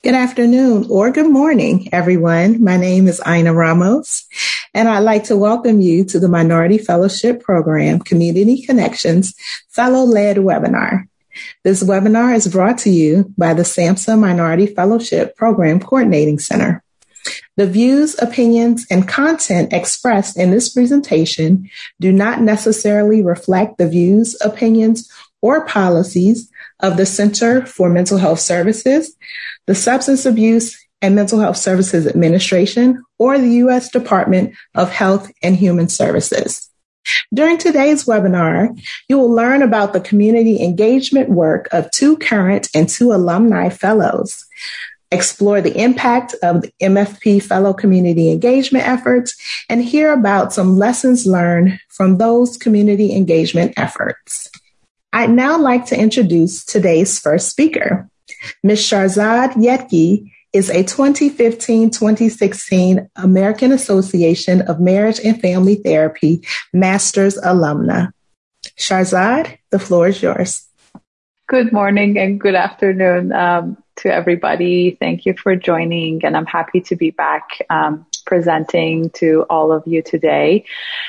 Good afternoon or good morning, everyone. My name is Ina Ramos, and I'd like to welcome you to the Minority Fellowship Program Community Connections Fellow-led webinar. This webinar is brought to you by the SAMHSA Minority Fellowship Program Coordinating Center. The views, opinions, and content expressed in this presentation do not necessarily reflect the views, opinions, or policies of the Center for Mental Health Services, the Substance Abuse and Mental Health Services Administration, or the U.S. Department of Health and Human Services. During today's webinar, you will learn about the community engagement work of 2 current and 2 alumni fellows, explore the impact of the MFP Fellow community engagement efforts, and hear about some lessons learned from those community engagement efforts. I'd now like to introduce today's first speaker. Ms. Shahrzad Yetki is a 2015-2016 American Association of Marriage and Family Therapy Master's alumna. Shahrzad, the floor is yours. Good morning and good afternoon to everybody. Thank you for joining, and I'm happy to be back presenting to all of you today.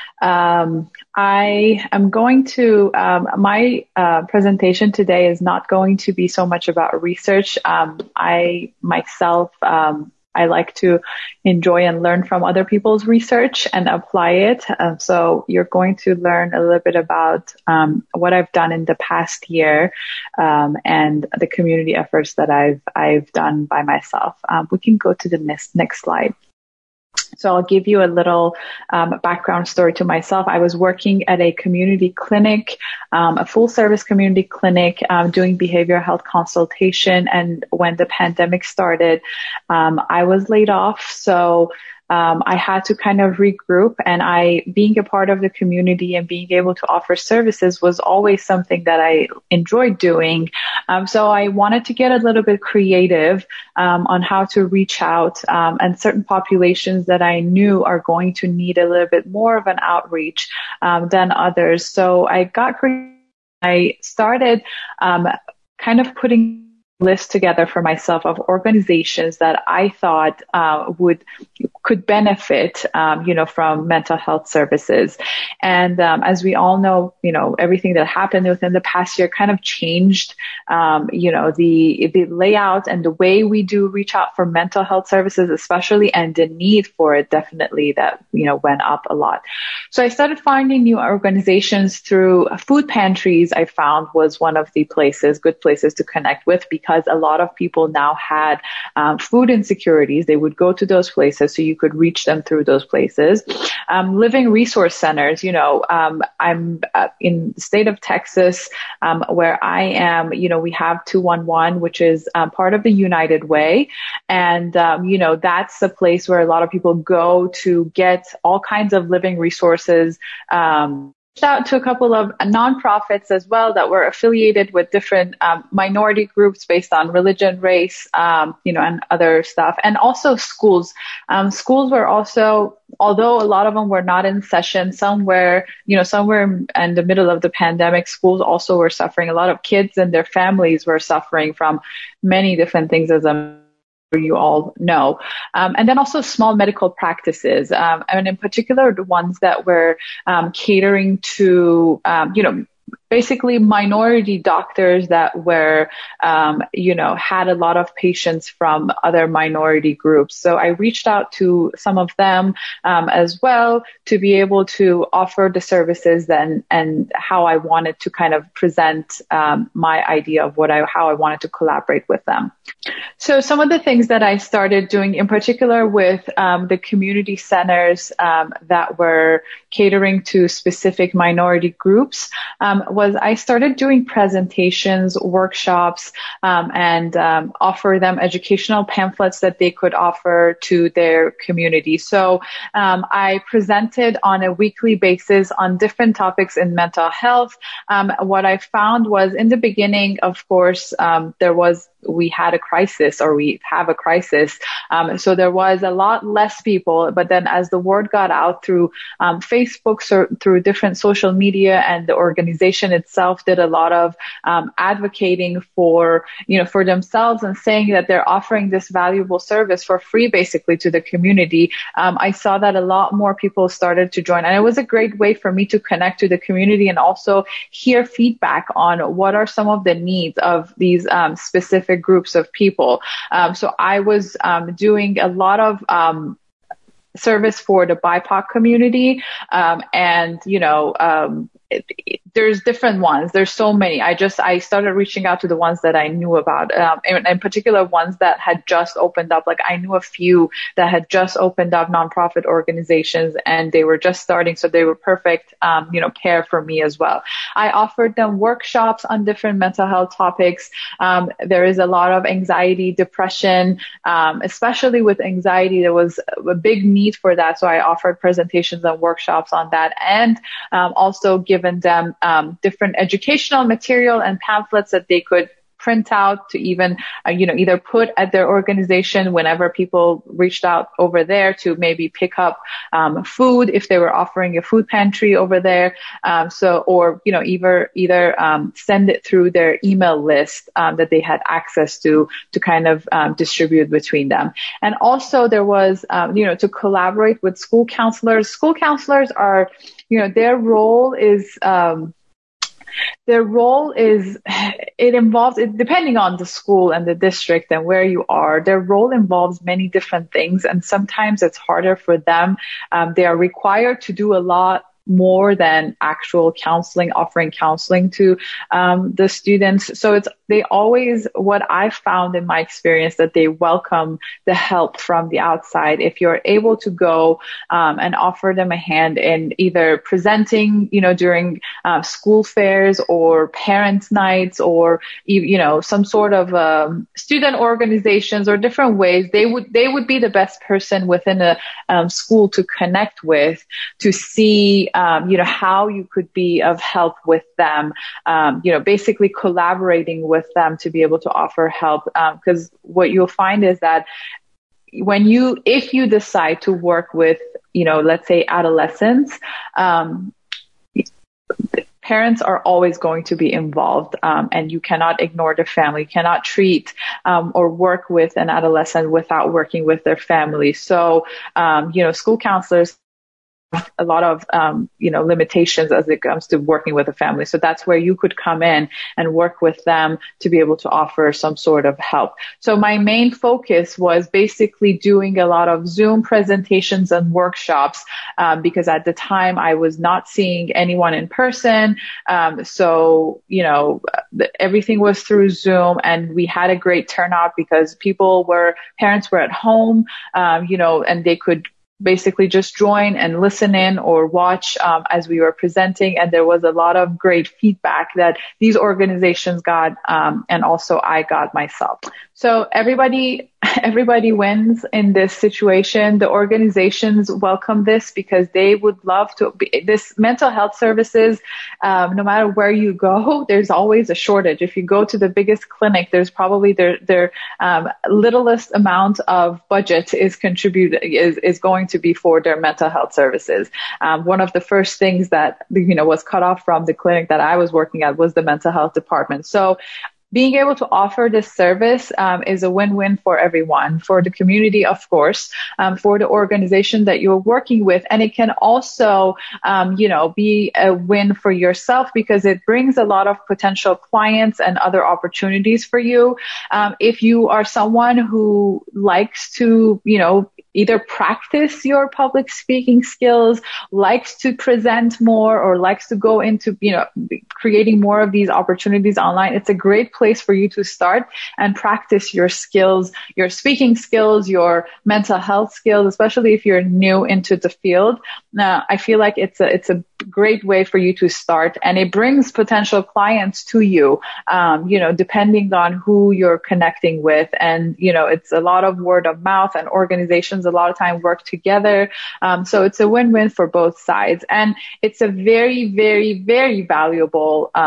I am going to, my presentation today is not going to be so much about research. I myself, I like to enjoy and learn from other people's research and apply it. So you're going to learn a little bit about what I've done in the past year and the community efforts that I've done by myself. We can go to the next slide. So I'll give you a little background story to myself. I was working at a community clinic, a full service community clinic, doing behavioral health consultation. And when the pandemic started, I was laid off. So I had to kind of regroup, and being a part of the community and being able to offer services was always something that I enjoyed doing. So I wanted to get a little bit creative on how to reach out and certain populations that I knew are going to need a little bit more of an outreach than others. So I got creative. I started kind of putting list together for myself of organizations that I thought could benefit, from mental health services. And as we all know, everything that happened within the past year kind of changed, the layout and the way we do reach out for mental health services, especially, and the need for it definitely that, went up a lot. So I started finding new organizations through food pantries. I found was one of the good places to connect with, because a lot of people now had food insecurities. They would go to those places, so you could reach them through those places. Living resource centers, I'm in the state of Texas, where I am, we have 211, which is part of the United Way. And, that's the place where a lot of people go to get all kinds of living resources, out to a couple of nonprofits as well that were affiliated with different minority groups based on religion, race, and other stuff. And also schools. Schools were also, although a lot of them were not in session, somewhere in the middle of the pandemic, schools also were suffering. A lot of kids and their families were suffering from many different things, as you all know. And then also small medical practices, and in particular, the ones that were catering to, basically minority doctors that were, had a lot of patients from other minority groups. So I reached out to some of them as well to be able to offer the services and how I wanted to kind of present my idea of how I wanted to collaborate with them. So some of the things that I started doing in particular with the community centers that were catering to specific minority groups was I started doing presentations, workshops, and offer them educational pamphlets that they could offer to their community. So I presented on a weekly basis on different topics in mental health. What I found was in the beginning, of course, there was we had a crisis, or we have a crisis. So there was a lot less people, but then as the word got out through Facebook, so through different social media, and the organization itself did a lot of advocating for, for themselves, and saying that they're offering this valuable service for free, basically, to the community. I saw that a lot more people started to join, and it was a great way for me to connect to the community and also hear feedback on what are some of the needs of these specific groups of people. So I was doing a lot of service for the BIPOC community, and there's different ones. There's so many. I started reaching out to the ones that I knew about, and in particular ones that had just opened up. Like, I knew a few that had just opened up nonprofit organizations, and they were just starting, so they were perfect, pair for me as well. I offered them workshops on different mental health topics. There is a lot of anxiety, depression, especially with anxiety. There was a big need for that, so I offered presentations and workshops on that, and also given them different educational material and pamphlets that they could print out to even, either put at their organization whenever people reached out over there to maybe pick up food if they were offering a food pantry over there. Either send it through their email list that they had access to kind of distribute between them. And also there was, to collaborate with school counselors. School counselors are, their role is, it involves, depending on the school and the district and where you are, their role involves many different things. And sometimes it's harder for them. They are required to do a lot more than actual counseling, offering counseling to the students. So they always, what I've found in my experience, that they welcome the help from the outside. If you're able to go and offer them a hand in either presenting, during school fairs or parents' nights, or some sort of student organizations or different ways, they would be the best person within a school to connect with, to see how you could be of help with them, basically collaborating with them to be able to offer help. Because what you'll find is that if you decide to work with, let's say adolescents, parents are always going to be involved, and you cannot ignore the family. You cannot treat or work with an adolescent without working with their family. So, school counselors a lot of, limitations as it comes to working with a family. So that's where you could come in and work with them to be able to offer some sort of help. So my main focus was basically doing a lot of Zoom presentations and workshops, because at the time I was not seeing anyone in person. So, everything was through Zoom, and we had a great turnout because parents were at home, and they could basically just join and listen in or watch as we were presenting. And there was a lot of great feedback that these organizations got, and also I got myself. So everybody wins in this situation. The organizations welcome this because they would love to be this mental health services. No matter where you go, there's always a shortage. If you go to the biggest clinic, there's probably their littlest amount of budget is going to be for their mental health services. One of the first things that, was cut off from the clinic that I was working at was the mental health department. So being able to offer this service is a win-win for everyone, for the community, of course, for the organization that you're working with. And it can also, be a win for yourself because it brings a lot of potential clients and other opportunities for you. If you are someone who likes to, either practice your public speaking skills, likes to present more, or likes to go into, creating more of these opportunities online, it's a great place for you to start and practice your skills, your speaking skills, your mental health skills, especially if you're new into the field. I feel like it's a great way for you to start, and it brings potential clients to you, depending on who you're connecting with. And, it's a lot of word of mouth, and organizations a lot of time work together. So it's a win-win for both sides. And it's a very, very, very valuable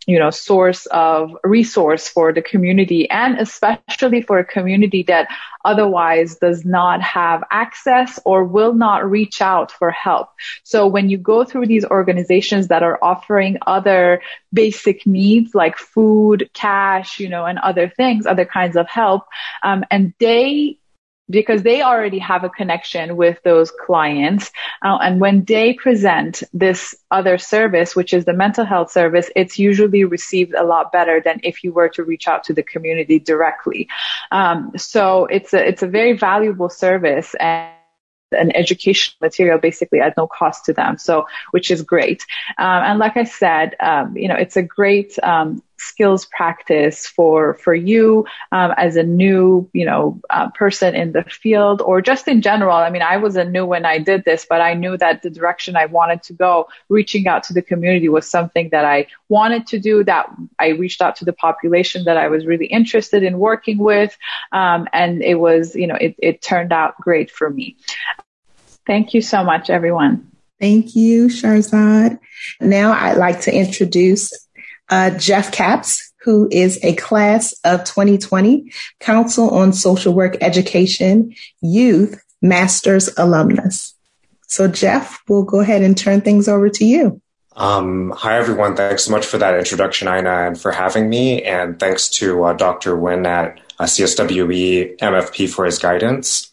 source of resource for the community, and especially for a community that otherwise does not have access or will not reach out for help. So when you go through these organizations that are offering other basic needs like food, cash, and other things, other kinds of help, and because they already have a connection with those clients. And when they present this other service, which is the mental health service, it's usually received a lot better than if you were to reach out to the community directly. So it's a very valuable service and an educational material basically at no cost to them. So, which is great. And like I said, it's a great, skills practice for you, as a new, person in the field, or just in general. I mean, I wasn't new when I did this, but I knew that the direction I wanted to go, reaching out to the community, was something that I wanted to do, that I reached out to the population that I was really interested in working with. And it was, it turned out great for me. Thank you so much, everyone. Thank you, Sharzad. Now I'd like to introduce Jeff Capps, who is a class of 2020 Council on Social Work Education Youth Masters alumnus. So Jeff, we'll go ahead and turn things over to you. Hi, everyone. Thanks so much for that introduction, Ina, and for having me. And thanks to Dr. Nguyen at CSWE MFP for his guidance.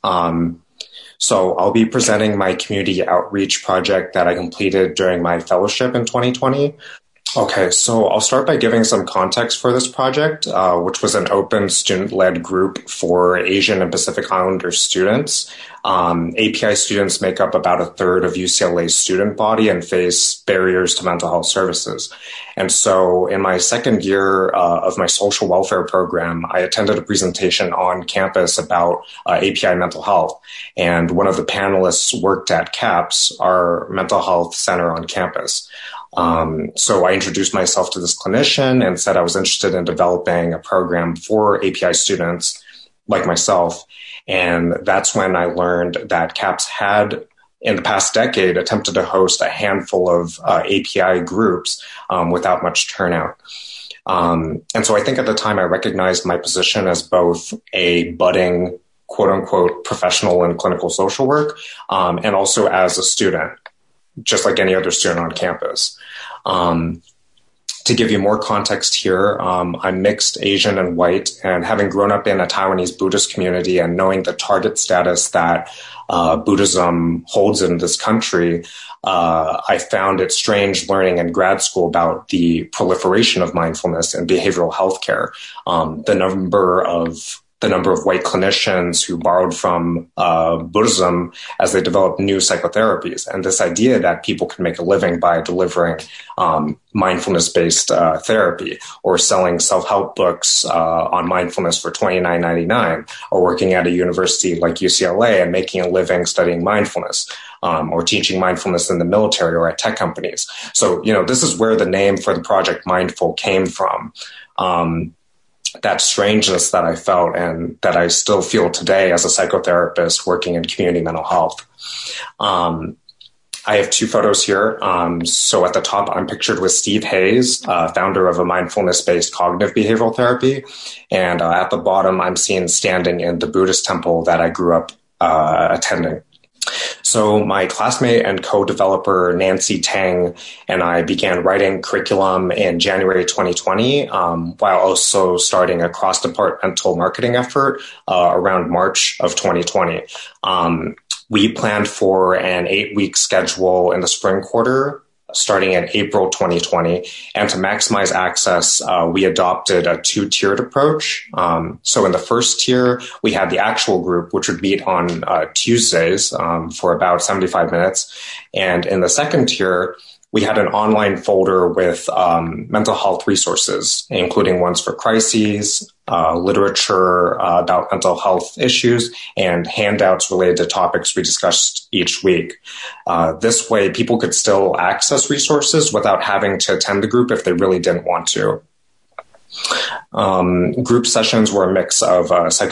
So I'll be presenting my community outreach project that I completed during my fellowship in 2020. Okay, so I'll start by giving some context for this project, which was an open student-led group for Asian and Pacific Islander students. API students make up about a third of UCLA's student body and face barriers to mental health services. And so in my second year of my social welfare program, I attended a presentation on campus about API mental health. And one of the panelists worked at CAPS, our mental health center on campus. So I introduced myself to this clinician and said I was interested in developing a program for API students like myself. And that's when I learned that CAPS had, in the past decade, attempted to host a handful of API groups without much turnout. And so I think at the time I recognized my position as both a budding, quote unquote, professional in clinical social work, and also as a student, just like any other student on campus. To give you more context here, I'm mixed Asian and white, and having grown up in a Taiwanese Buddhist community and knowing the target status that Buddhism holds in this country, I found it strange learning in grad school about the proliferation of mindfulness and behavioral health care. The number of white clinicians who borrowed from Buddhism as they developed new psychotherapies, and this idea that people can make a living by delivering mindfulness-based therapy, or selling self-help books on mindfulness for $29.99, or working at a university like UCLA and making a living studying mindfulness, or teaching mindfulness in the military or at tech companies. So, this is where the name for the project Mindful came from. That strangeness that I felt and that I still feel today as a psychotherapist working in community mental health. I have two photos here. So at the top, I'm pictured with Steve Hayes, founder of a mindfulness-based cognitive behavioral therapy. And at the bottom, I'm seen standing in the Buddhist temple that I grew up attending. So my classmate and co-developer Nancy Tang and I began writing curriculum in January 2020, while also starting a cross-departmental marketing effort around March of 2020. We planned for an 8-week schedule in the spring quarter, starting in April 2020. And to maximize access, we adopted a 2-tiered approach. So in the first tier, we had the actual group, which would meet on Tuesdays for about 75 minutes. And in the second tier, we had an online folder with mental health resources, including ones for crises, literature about mental health issues, and handouts related to topics we discussed each week. This way, people could still access resources without having to attend the group if they really didn't want to. Group sessions were a mix of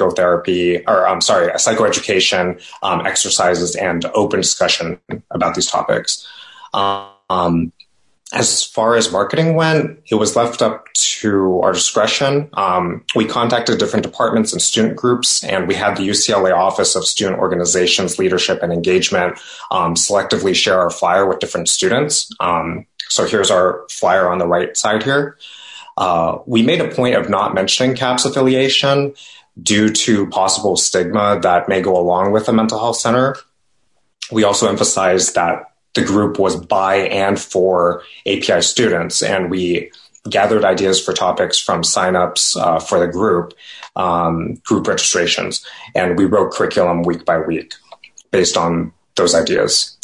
psychoeducation, exercises, and open discussion about these topics. As far as marketing went, it was left up to our discretion. We contacted different departments and student groups, and we had the UCLA Office of Student Organizations, Leadership, and Engagement selectively share our flyer with different students. So here's our flyer on the right side here. We made a point of not mentioning CAPS affiliation due to possible stigma that may go along with a mental health center. We also emphasized that the group was by and for API students, and we gathered ideas for topics from signups for the group registrations, and we wrote curriculum week by week based on those ideas.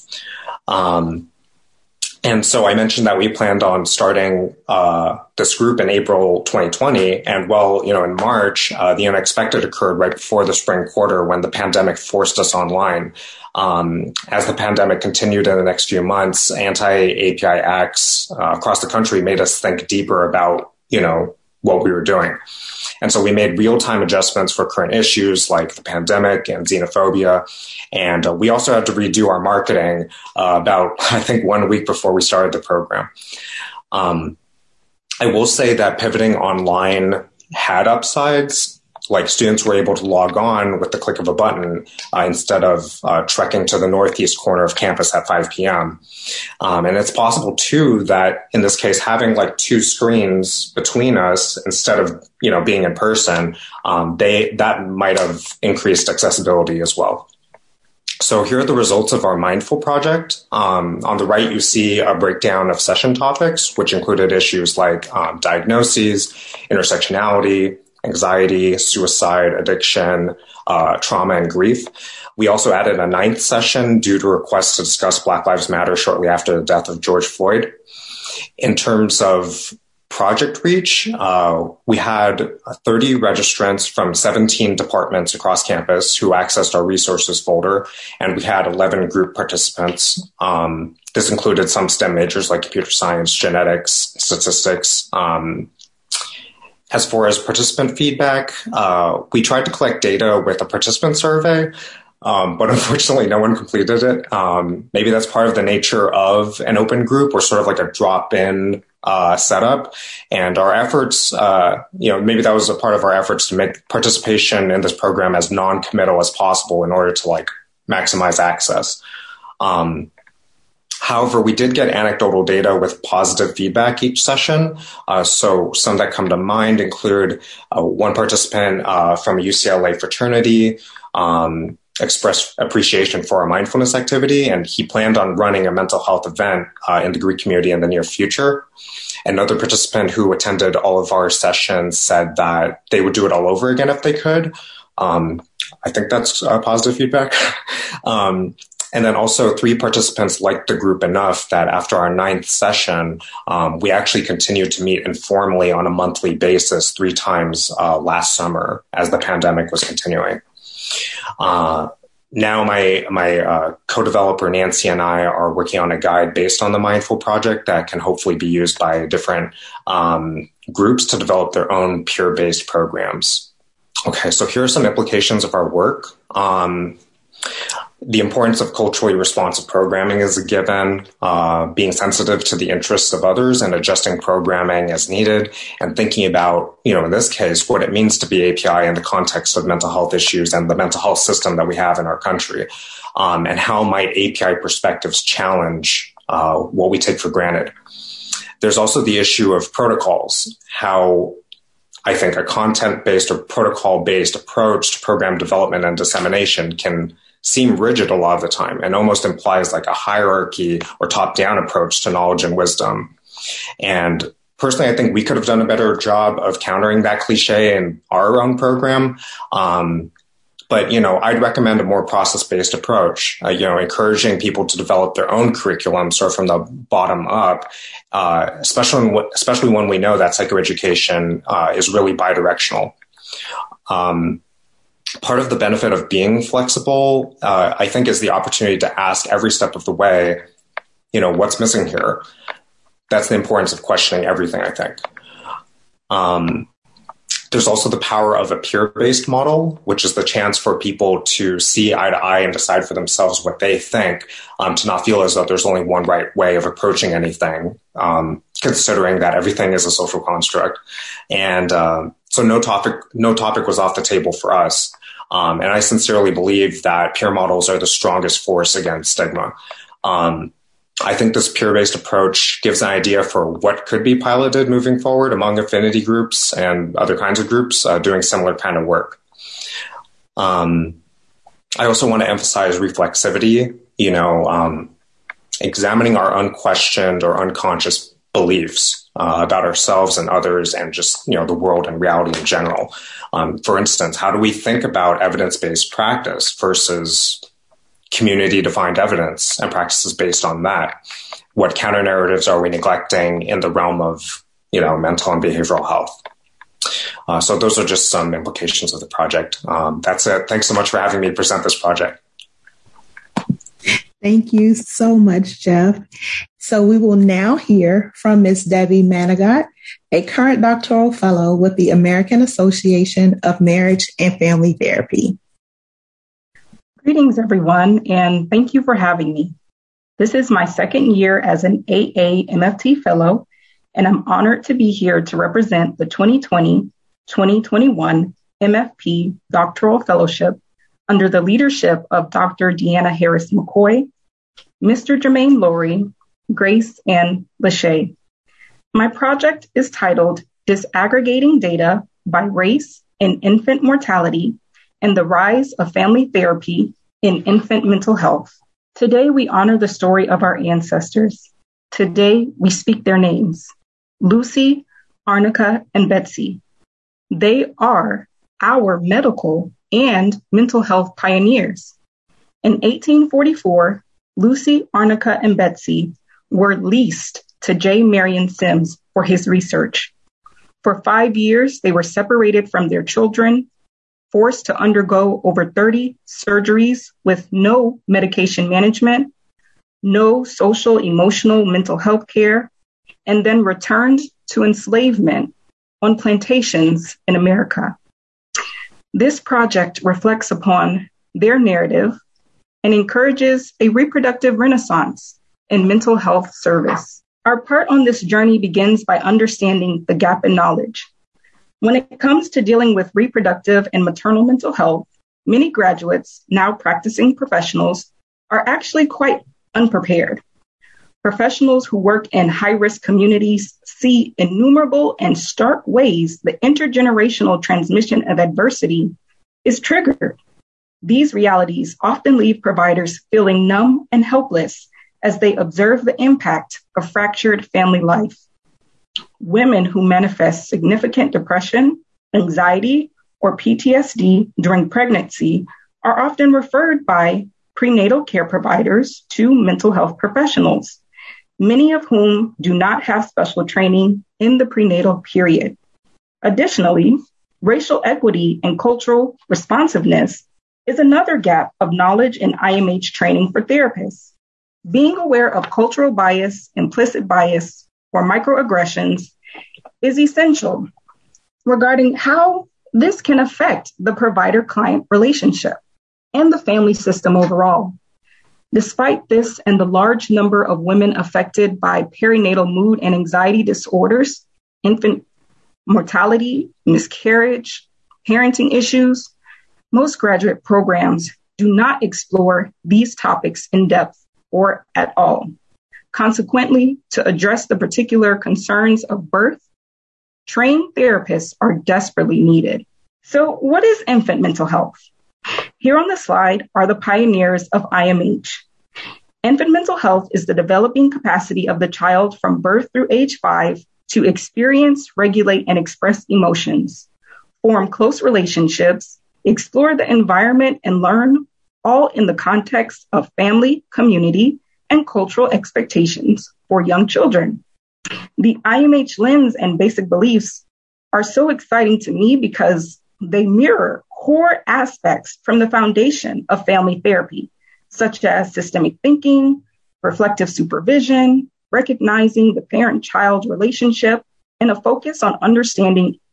And so I mentioned that we planned on starting this group in April 2020. And in March, the unexpected occurred right before the spring quarter when the pandemic forced us online. As the pandemic continued in the next few months, anti-API acts across the country made us think deeper about, what we were doing. And so we made real-time adjustments for current issues like the pandemic and xenophobia. And we also had to redo our marketing about, I think, 1 week before we started the program. I will say that pivoting online had upsides. Like students were able to log on with the click of a button instead of trekking to the northeast corner of campus at 5 p.m. And it's possible, too, that in this case, having like two screens between us instead of, being in person, that might have increased accessibility as well. So here are the results of our Mindful project. On the right, you see a breakdown of session topics, which included issues like diagnoses, intersectionality, anxiety, suicide, addiction, trauma, and grief. We also added a 9th session due to requests to discuss Black Lives Matter shortly after the death of George Floyd. In terms of project reach, we had 30 registrants from 17 departments across campus who accessed our resources folder, and we had 11 group participants. This included some STEM majors like computer science, genetics, statistics. As far as participant feedback, we tried to collect data with a participant survey, but unfortunately no one completed it. Maybe that's part of the nature of an open group or sort of like a drop-in setup. And our efforts, maybe that was a part of our efforts to make participation in this program as non-committal as possible in order to maximize access. However, we did get anecdotal data with positive feedback each session. So some that come to mind include one participant from a UCLA fraternity expressed appreciation for our mindfulness activity, and he planned on running a mental health event in the Greek community in the near future. Another participant who attended all of our sessions said that they would do it all over again if they could. I think that's positive feedback. And then also 3 participants liked the group enough that after our 9th session, we actually continued to meet informally on a monthly basis 3 times last summer as the pandemic was continuing. Now my co-developer Nancy and I are working on a guide based on the Mindful project that can hopefully be used by different groups to develop their own peer-based programs. Okay, so here are some implications of our work. The importance of culturally responsive programming is a given, being sensitive to the interests of others and adjusting programming as needed, and thinking about, in this case, what it means to be API in the context of mental health issues and the mental health system that we have in our country, and how might API perspectives challenge what we take for granted. There's also the issue of protocols, how I think a content-based or protocol-based approach to program development and dissemination can seem rigid a lot of the time and almost implies like a hierarchy or top-down approach to knowledge and wisdom. And personally, I think we could have done a better job of countering that cliche in our own program. But, I'd recommend a more process-based approach, encouraging people to develop their own curriculum sort of from the bottom up, especially when we know that psychoeducation is really bidirectional. Part of the benefit of being flexible, I think, is the opportunity to ask every step of the way, what's missing here? That's the importance of questioning everything, I think. There's also the power of a peer-based model, which is the chance for people to see eye to eye and decide for themselves what they think, to not feel as though there's only one right way of approaching anything, considering that everything is a social construct. And so no topic was off the table for us. And I sincerely believe that peer models are the strongest force against stigma. I think this peer-based approach gives an idea for what could be piloted moving forward among affinity groups and other kinds of groups doing similar kind of work. I also want to emphasize reflexivity, examining our unquestioned or unconscious beliefs about ourselves and others and just, the world and reality in general. For instance, how do we think about evidence-based practice versus community-defined evidence and practices based on that? What counter-narratives are we neglecting in the realm of, mental and behavioral health? So those are just some implications of the project. That's it. Thanks so much for having me present this project. Thank you so much, Jeff. So we will now hear from Ms. Debbie Manigat, a current doctoral fellow with the American Association of Marriage and Family Therapy. Greetings, everyone, and thank you for having me. This is my second year as an AA-MFT Fellow, and I'm honored to be here to represent the 2020-2021 MFP Doctoral Fellowship under the leadership of Dr. Deanna Harris McCoy, Mr. Jermaine Lowry, Grace Ann Lachey. My project is titled Disaggregating Data by Race in Infant Mortality and the Rise of Family Therapy in Infant Mental Health. Today, we honor the story of our ancestors. Today, we speak their names, Lucy, Arnica, and Betsy. They are our medical and mental health pioneers. In 1844, Lucy, Arnica, and Betsy were leased to J. Marion Sims for his research. For 5 years, they were separated from their children, forced to undergo over 30 surgeries with no medication management, no social, emotional, mental health care, and then returned to enslavement on plantations in America. This project reflects upon their narrative and encourages a reproductive renaissance in mental health service. Our part on this journey begins by understanding the gap in knowledge. When it comes to dealing with reproductive and maternal mental health, many graduates, now practicing professionals, are actually quite unprepared. Professionals who work in high-risk communities see innumerable and stark ways the intergenerational transmission of adversity is triggered. These realities often leave providers feeling numb and helpless as they observe the impact of fractured family life. Women who manifest significant depression, anxiety, or PTSD during pregnancy are often referred by prenatal care providers to mental health professionals, many of whom do not have special training in the prenatal period. Additionally, racial equity and cultural responsiveness is another gap of knowledge in IMH training for therapists. Being aware of cultural bias, implicit bias, or microaggressions is essential regarding how this can affect the provider-client relationship and the family system overall. Despite this and the large number of women affected by perinatal mood and anxiety disorders, infant mortality, miscarriage, parenting issues, most graduate programs do not explore these topics in depth or at all. Consequently, to address the particular concerns of birth, trained therapists are desperately needed. So what is infant mental health? Here on the slide are the pioneers of IMH. Infant mental health is the developing capacity of the child from birth through age 5 to experience, regulate, and express emotions, form close relationships, explore the environment, and learn, all in the context of family, community, and cultural expectations for young children. The IMH lens and basic beliefs are so exciting to me because they mirror core aspects from the foundation of family therapy, such as systemic thinking, reflective supervision, recognizing the parent-child relationship, and a focus on understanding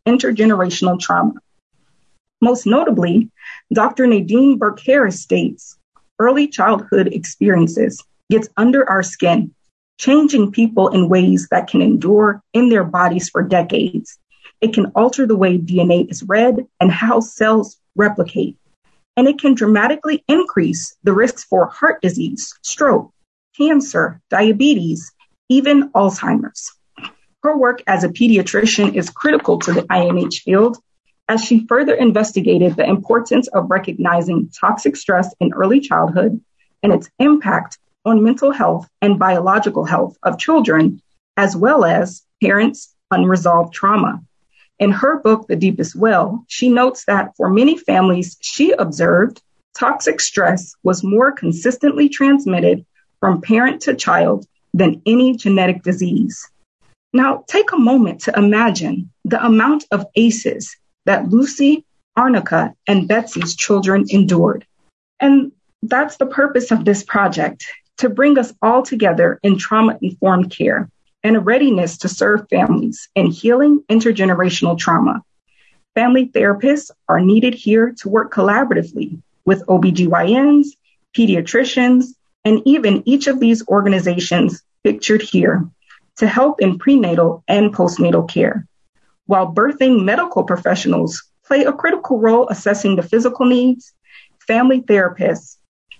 intergenerational trauma. Most notably, Dr. Nadine Burke-Harris states, early childhood experiences gets under our skin, changing people in ways that can endure in their bodies for decades. It can alter the way DNA is read and how cells replicate. And it can dramatically increase the risks for heart disease, stroke, cancer, diabetes, even Alzheimer's. Her work as a pediatrician is critical to the IMH field as she further investigated the importance of recognizing toxic stress in early childhood and its impact on mental health and biological health of children, as well as parents' unresolved trauma. In her book, The Deepest Well, she notes that for many families she observed, toxic stress was more consistently transmitted from parent to child than any genetic disease. Now, take a moment to imagine the amount of ACEs that Lucy, Arnica, and Betsy's children endured. And that's the purpose of this project, to bring us all together in trauma-informed care and a readiness to serve families in healing intergenerational trauma. Family therapists are needed here to work collaboratively with OBGYNs, pediatricians, and even each of these organizations pictured here to help in prenatal and postnatal care. While birthing medical professionals play a critical role assessing the physical needs, family therapists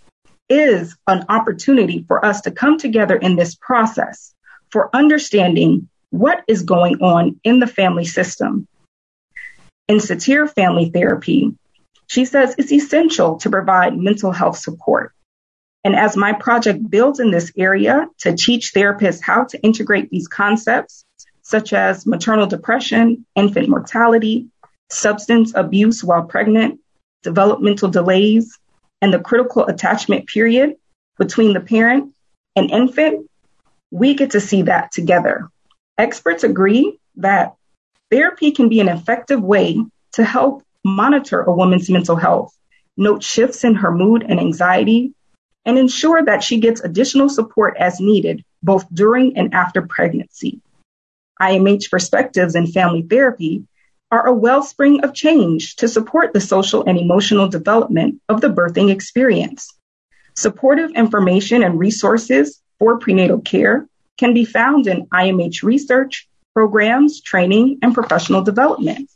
is an opportunity for us to come together in this process for understanding what is going on in the family system. In Satir Family Therapy, she says it's essential to provide mental health support. And as my project builds in this area to teach therapists how to integrate these concepts, such as maternal depression, infant mortality, substance abuse while pregnant, developmental delays, and the critical attachment period between the parent and infant, we get to see that together. Experts agree that therapy can be an effective way to help monitor a woman's mental health, note shifts in her mood and anxiety, and ensure that she gets additional support as needed, both during and after pregnancy. IMH perspectives in family therapy are a wellspring of change to support the social and emotional development of the birthing experience. Supportive information and resources for prenatal care can be found in IMH research, programs, training, and professional development.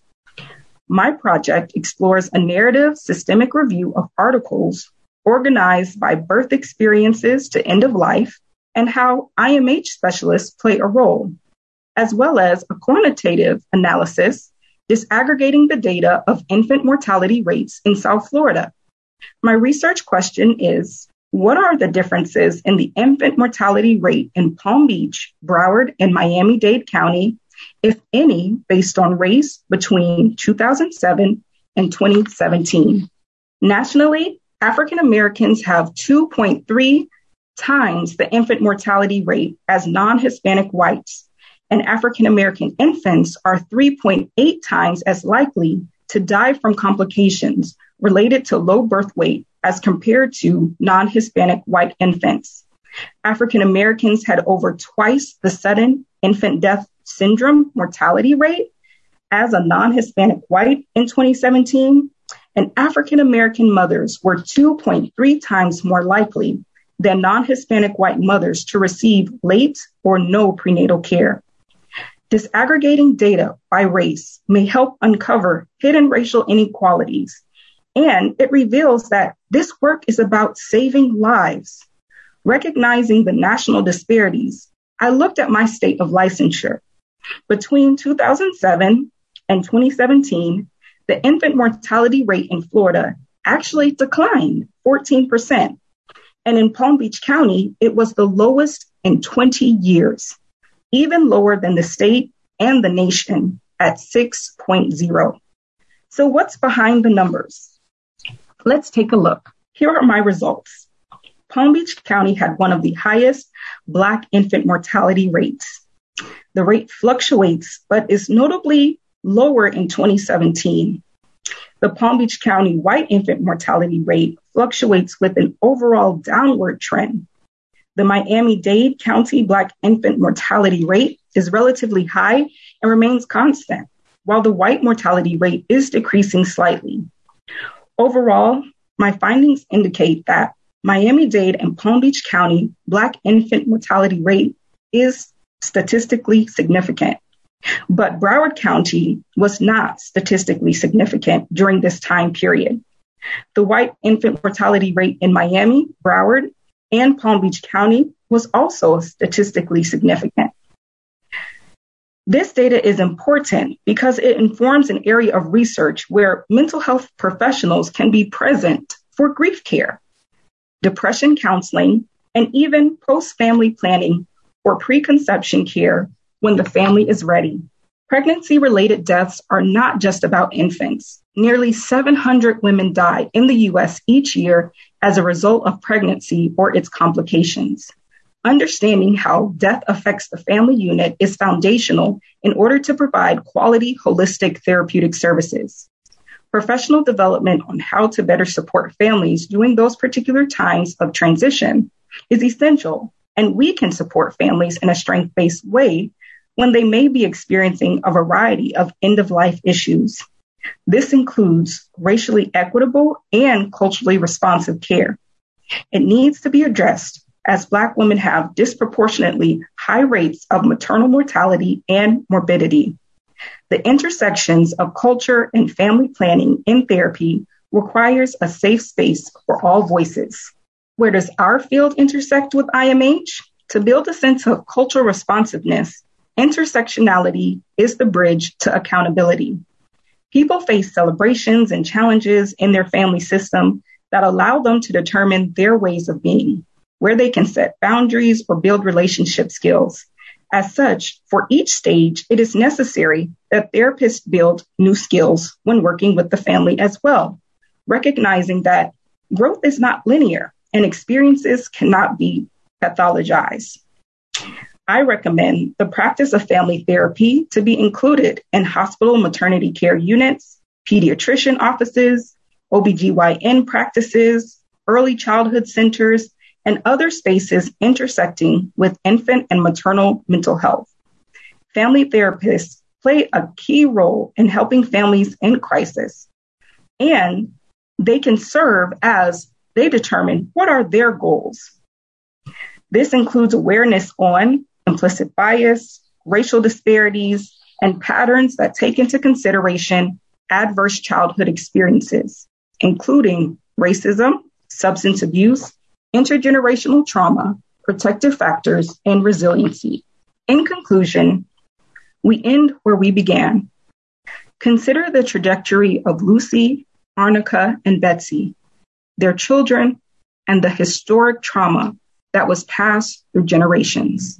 My project explores a narrative systemic review of articles organized by birth experiences to end of life and how IMH specialists play a role, as well as a quantitative analysis disaggregating the data of infant mortality rates in South Florida. My research question is, what are the differences in the infant mortality rate in Palm Beach, Broward, and Miami-Dade County, if any, based on race between 2007 and 2017? Nationally, African Americans have 2.3 times the infant mortality rate as non-Hispanic whites, and African American infants are 3.8 times as likely to die from complications related to low birth weight as compared to non-Hispanic white infants. African Americans had over twice the sudden infant death syndrome mortality rate as a non-Hispanic white in 2017, and African American mothers were 2.3 times more likely than non-Hispanic white mothers to receive late or no prenatal care. Disaggregating data by race may help uncover hidden racial inequalities, and it reveals that this work is about saving lives. Recognizing the national disparities, I looked at my state of licensure. Between 2007 and 2017, the infant mortality rate in Florida actually declined 14%. And in Palm Beach County, it was the lowest in 20 years, even lower than the state and the nation at 6.0. So what's behind the numbers? Let's take a look. Here are my results. Palm Beach County had one of the highest Black infant mortality rates. The rate fluctuates, but is notably lower in 2017. The Palm Beach County white infant mortality rate fluctuates with an overall downward trend. The Miami-Dade County Black infant mortality rate is relatively high and remains constant. while the white mortality rate is decreasing slightly. Overall, my findings indicate that Miami-Dade and Palm Beach County Black infant mortality rate is statistically significant, but Broward County was not statistically significant during this time period. The white infant mortality rate in Miami, Broward, and Palm Beach County was also statistically significant. This data is important because it informs an area of research where mental health professionals can be present for grief care, depression counseling, and even post-family planning or preconception care when the family is ready. Pregnancy-related deaths are not just about infants. Nearly 700 women die in the U.S. each year as a result of pregnancy or its complications. Understanding how death affects the family unit is foundational in order to provide quality, holistic therapeutic services. Professional development on how to better support families during those particular times of transition is essential, and we can support families in a strength-based way when they may be experiencing a variety of end-of-life issues. This includes racially equitable and culturally responsive care. It needs to be addressed as Black women have disproportionately high rates of maternal mortality and morbidity. The intersections of culture and family planning in therapy requires a safe space for all voices. Where does our field intersect with IMH? To build a sense of cultural responsiveness, intersectionality is the bridge to accountability. People face celebrations and challenges in their family system that allow them to determine their ways of being, where they can set boundaries or build relationship skills. As such, for each stage, it is necessary that therapists build new skills when working with the family as well, recognizing that growth is not linear and experiences cannot be pathologized. I recommend the practice of family therapy to be included in hospital maternity care units, pediatrician offices, OBGYN practices, early childhood centers, and other spaces intersecting with infant and maternal mental health. Family therapists play a key role in helping families in crisis, and they can serve as they determine what are their goals. This includes awareness on implicit bias, racial disparities, and patterns that take into consideration adverse childhood experiences, including racism, substance abuse, intergenerational trauma, protective factors, and resiliency. In conclusion, we end where we began. Consider the trajectory of Lucy, Arnica, and Betsy, their children, and the historic trauma that was passed through generations.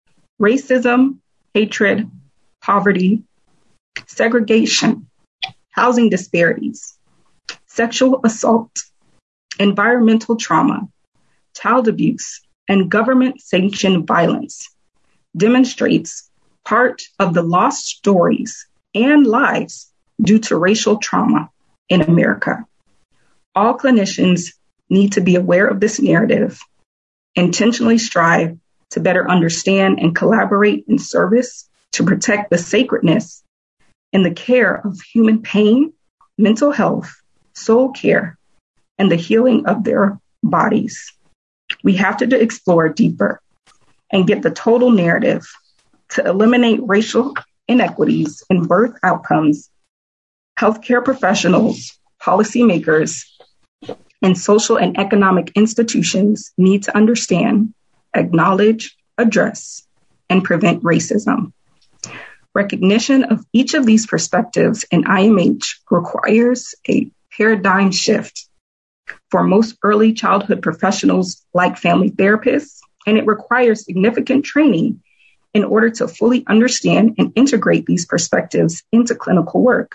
Racism, hatred, poverty, segregation, housing disparities, sexual assault, environmental trauma, child abuse, and government-sanctioned violence demonstrates part of the lost stories and lives due to racial trauma in America. All clinicians need to be aware of this narrative, intentionally strive to better understand and collaborate in service to protect the sacredness in the care of human pain, mental health, soul care, and the healing of their bodies. We have to explore deeper and get the total narrative to eliminate racial inequities in birth outcomes. Healthcare professionals, policymakers, and social and economic institutions need to understand, acknowledge, address, and prevent racism. Recognition of each of these perspectives in IMH requires a paradigm shift for most early childhood professionals like family therapists, and it requires significant training in order to fully understand and integrate these perspectives into clinical work.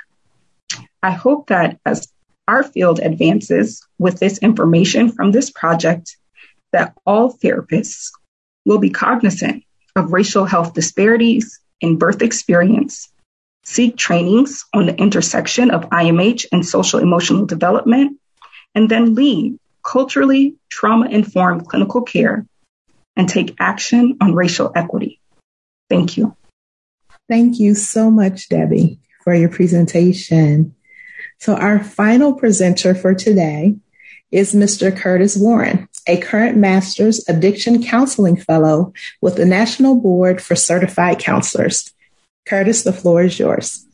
I hope that as our field advances with this information from this project, that all therapists will be cognizant of racial health disparities in birth experience, seek trainings on the intersection of IMH and social emotional development, and then lead culturally trauma-informed clinical care and take action on racial equity. Thank you. Thank you so much, Debbie, for your presentation. So our final presenter for today is Mr. Curtis Warren, a current Master's Addiction Counseling Fellow with the National Board for Certified Counselors. Curtis, the floor is yours.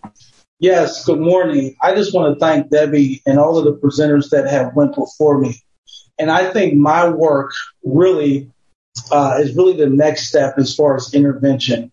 Yes, good morning. I just want to thank Debbie and all of the presenters that have went before me. And I think my work really is really the next step as far as intervention.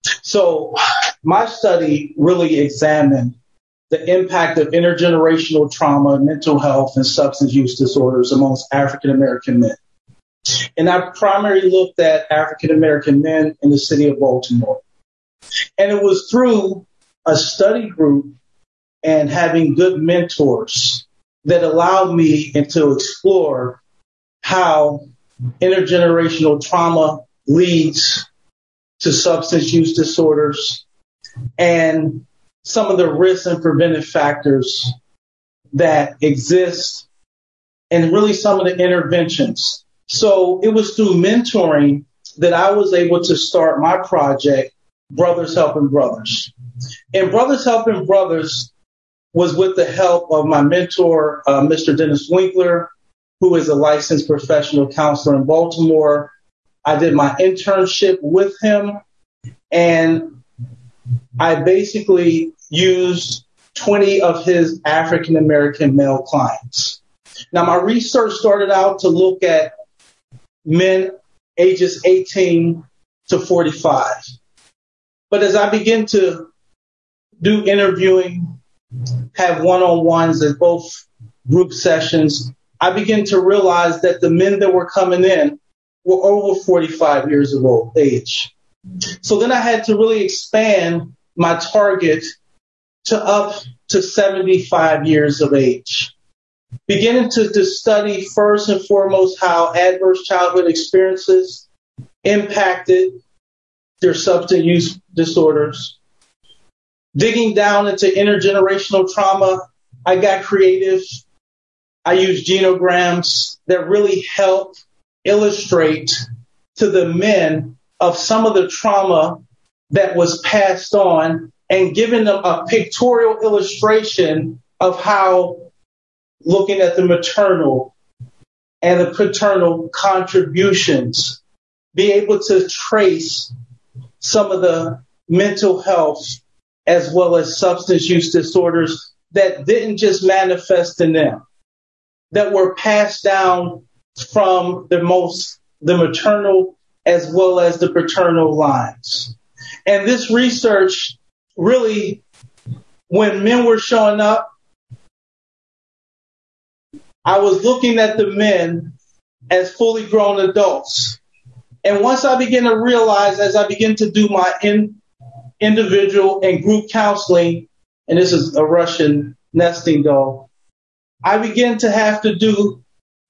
So my study really examined the impact of intergenerational trauma, mental health, and substance use disorders amongst African American men. And I primarily looked at African American men in the city of Baltimore. And it was through a study group and having good mentors that allowed me to explore how intergenerational trauma leads to substance use disorders and some of the risks and preventive factors that exist and really some of the interventions. So it was through mentoring that I was able to start my project, Brothers Helping Brothers. And Brothers Helping Brothers was with the help of my mentor, Mr. Dennis Winkler, who is a licensed professional counselor in Baltimore. I did my internship with him, and I basically used 20 of his African American male clients. Now, my research started out to look at men ages 18 to 45. But as I began to do interviewing, have one-on-ones at both group sessions, I began to realize that the men that were coming in were over 45 years of age. So then I had to really expand my target to up to 75 years of age, beginning to study first and foremost how adverse childhood experiences impacted their substance use disorders. Digging down into intergenerational trauma, I got creative. I used genograms that really help illustrate to the men of some of the trauma that was passed on and giving them a pictorial illustration of how looking at the maternal and the paternal contributions, be able to trace some of the mental health as well as substance use disorders that didn't just manifest in them, that were passed down from the maternal as well as the paternal lines. And this research really, when men were showing up, I was looking at the men as fully grown adults. And once I began to realize, as I began to do my individual and group counseling, and this is a Russian nesting doll, I began to have to do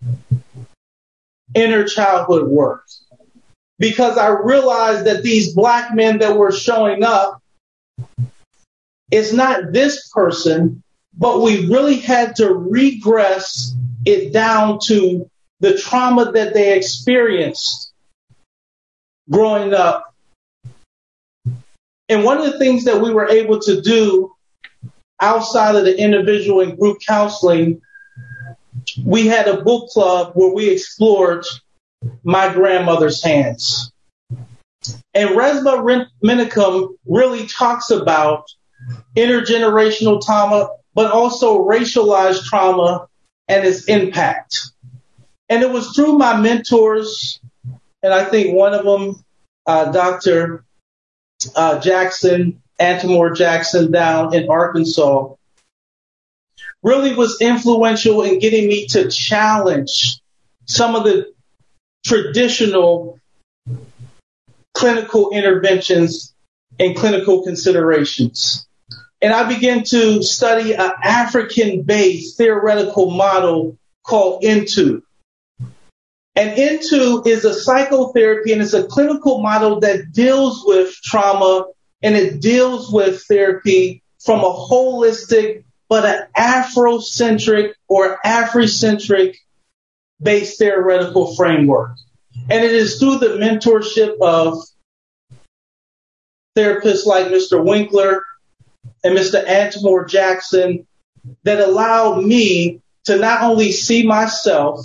inner childhood work, because I realized that these Black men that were showing up, it's not this person, but we really had to regress it down to the trauma that they experienced growing up. And one of the things that we were able to do outside of the individual and group counseling, we had a book club where we explored My Grandmother's Hands. And Resmaa Menakem really talks about intergenerational trauma, but also racialized trauma and its impact. And it was through my mentors, and I think one of them, Dr. Jackson, Antamore Jackson down in Arkansas, really was influential in getting me to challenge some of the traditional clinical interventions and clinical considerations. And I began to study an African-based theoretical model called INTU. And INTU is a psychotherapy, and it's a clinical model that deals with trauma, and it deals with therapy from a holistic but an Afrocentric or Afrocentric based theoretical framework. And it is through the mentorship of therapists like Mr. Winkler and Mr. Antamore Jackson that allowed me to not only see myself,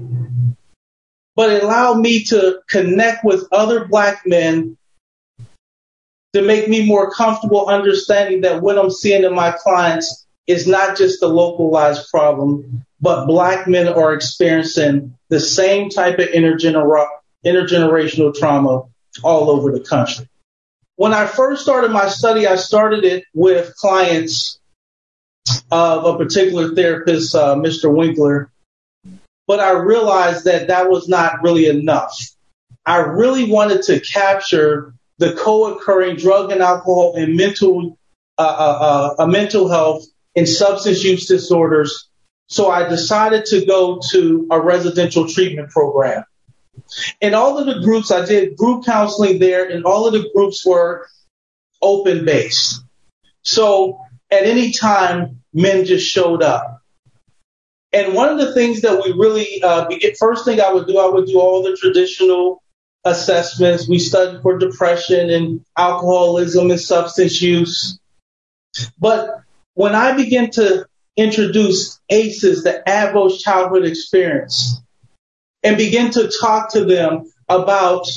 but it allowed me to connect with other Black men to make me more comfortable understanding that what I'm seeing in my clients is not just a localized problem, but Black men are experiencing the same type of intergenerational trauma all over the country. When I first started my study, I started it with clients of a particular therapist, Mr. Winkler, but I realized that that was not really enough. I really wanted to capture the co-occurring drug and alcohol and mental health and substance use disorders. So I decided to go to a residential treatment program. In all of the groups, I did group counseling there, and all of the groups were open-based. So at any time, men just showed up. And one of the things that we really, first thing I would do all the traditional assessments. We studied for depression and alcoholism and substance use. But when I began to introduce ACEs, the Adverse Childhood Experience, and begin to talk to them about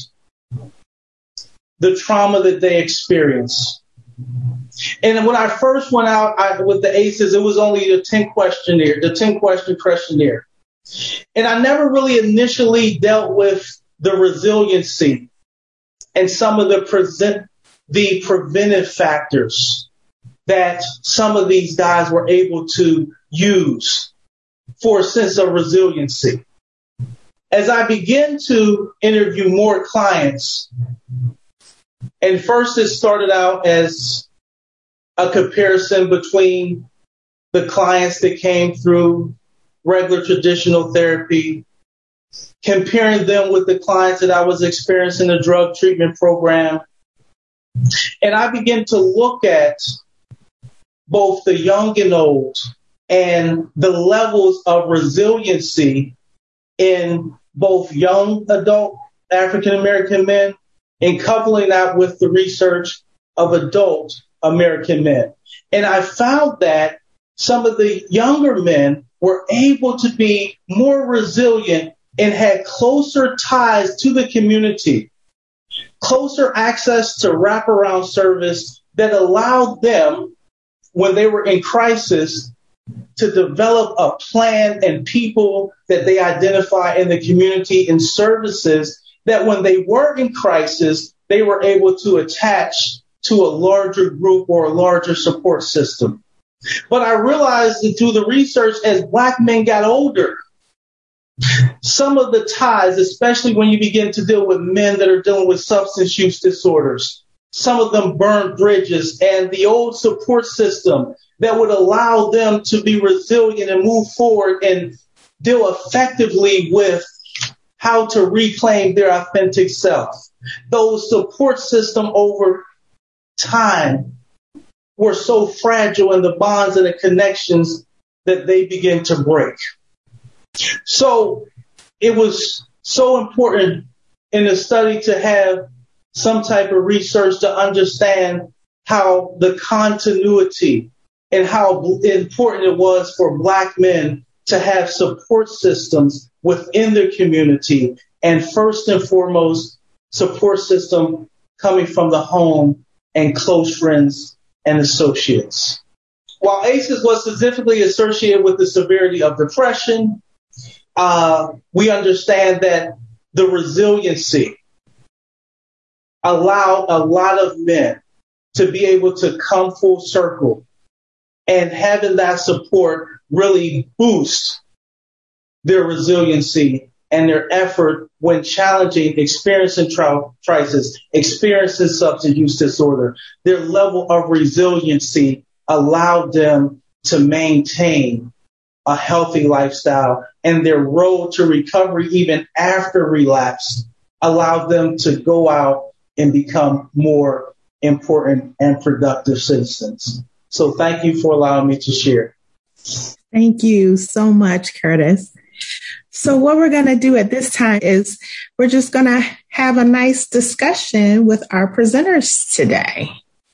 the trauma that they experience. And when I first went out with the ACEs, it was only the 10 question questionnaire. And I never really initially dealt with the resiliency and some of the preventive factors that some of these guys were able to use for a sense of resiliency. As I begin to interview more clients, and first it started out as a comparison between the clients that came through regular traditional therapy, comparing them with the clients that I was experiencing in the drug treatment program. And I began to look at both the young and old and the levels of resiliency in both young adult African-American men and coupling that with the research of adult American men. And I found that some of the younger men were able to be more resilient and had closer ties to the community, closer access to wraparound service that allowed them, when they were in crisis, to develop a plan and people that they identify in the community and services that when they were in crisis, they were able to attach to a larger group or a larger support system. But I realized that through the research, as Black men got older, some of the ties, especially when you begin to deal with men that are dealing with substance use disorders, some of them burned bridges, and the old support system that would allow them to be resilient and move forward and deal effectively with how to reclaim their authentic self. Those support systems over time were so fragile, and the bonds and the connections that they begin to break. So it was so important in the study to have some type of research to understand how the continuity and how important it was for Black men to have support systems within their community, and first and foremost, support system coming from the home and close friends and associates. While ACEs was specifically associated with the severity of depression, we understand that the resiliency allowed a lot of men to be able to come full circle, and having that support really boost their resiliency and their effort when challenging, experiencing crisis, experiencing substance use disorder. Their level of resiliency allowed them to maintain a healthy lifestyle, and their road to recovery, even after relapse, allowed them to go out and become more important and productive citizens. So thank you for allowing me to share. Thank you so much, Curtis. So what we're going to do at this time is we're just going to have a nice discussion with our presenters today.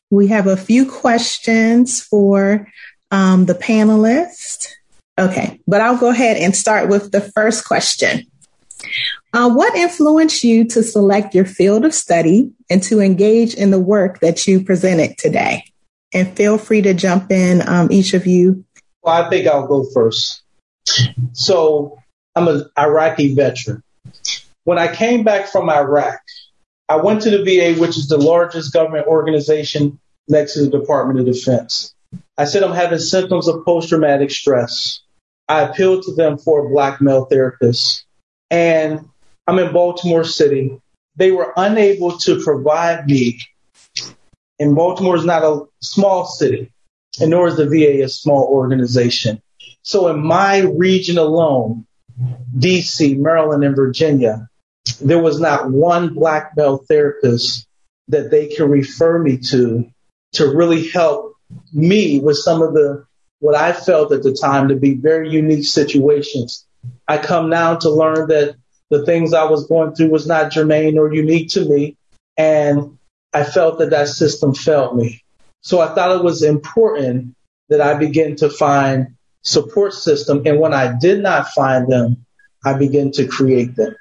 We have a few questions for the panelists. Okay, but I'll go ahead and start with the first question. What influenced you to select your field of study and to engage in the work that you presented today? And feel free to jump in, each of you. Well, I think I'll go first. So I'm an Iraqi veteran. When I came back from Iraq, I went to the VA, which is the largest government organization next to the Department of Defense. I said I'm having symptoms of post-traumatic stress. I appealed to them for a Black male therapist. And I'm in Baltimore City. They were unable to provide me. And Baltimore is not a small city, and nor is the VA a small organization. So in my region alone, DC, Maryland, and Virginia, there was not one Black male therapist that they could refer me to really help me with some of what I felt at the time to be very unique situations. I come now to learn that the things I was going through was not germane or unique to me, and I felt that system failed me. So I thought it was important that I begin to find support system, and when I did not find them, I began to create them.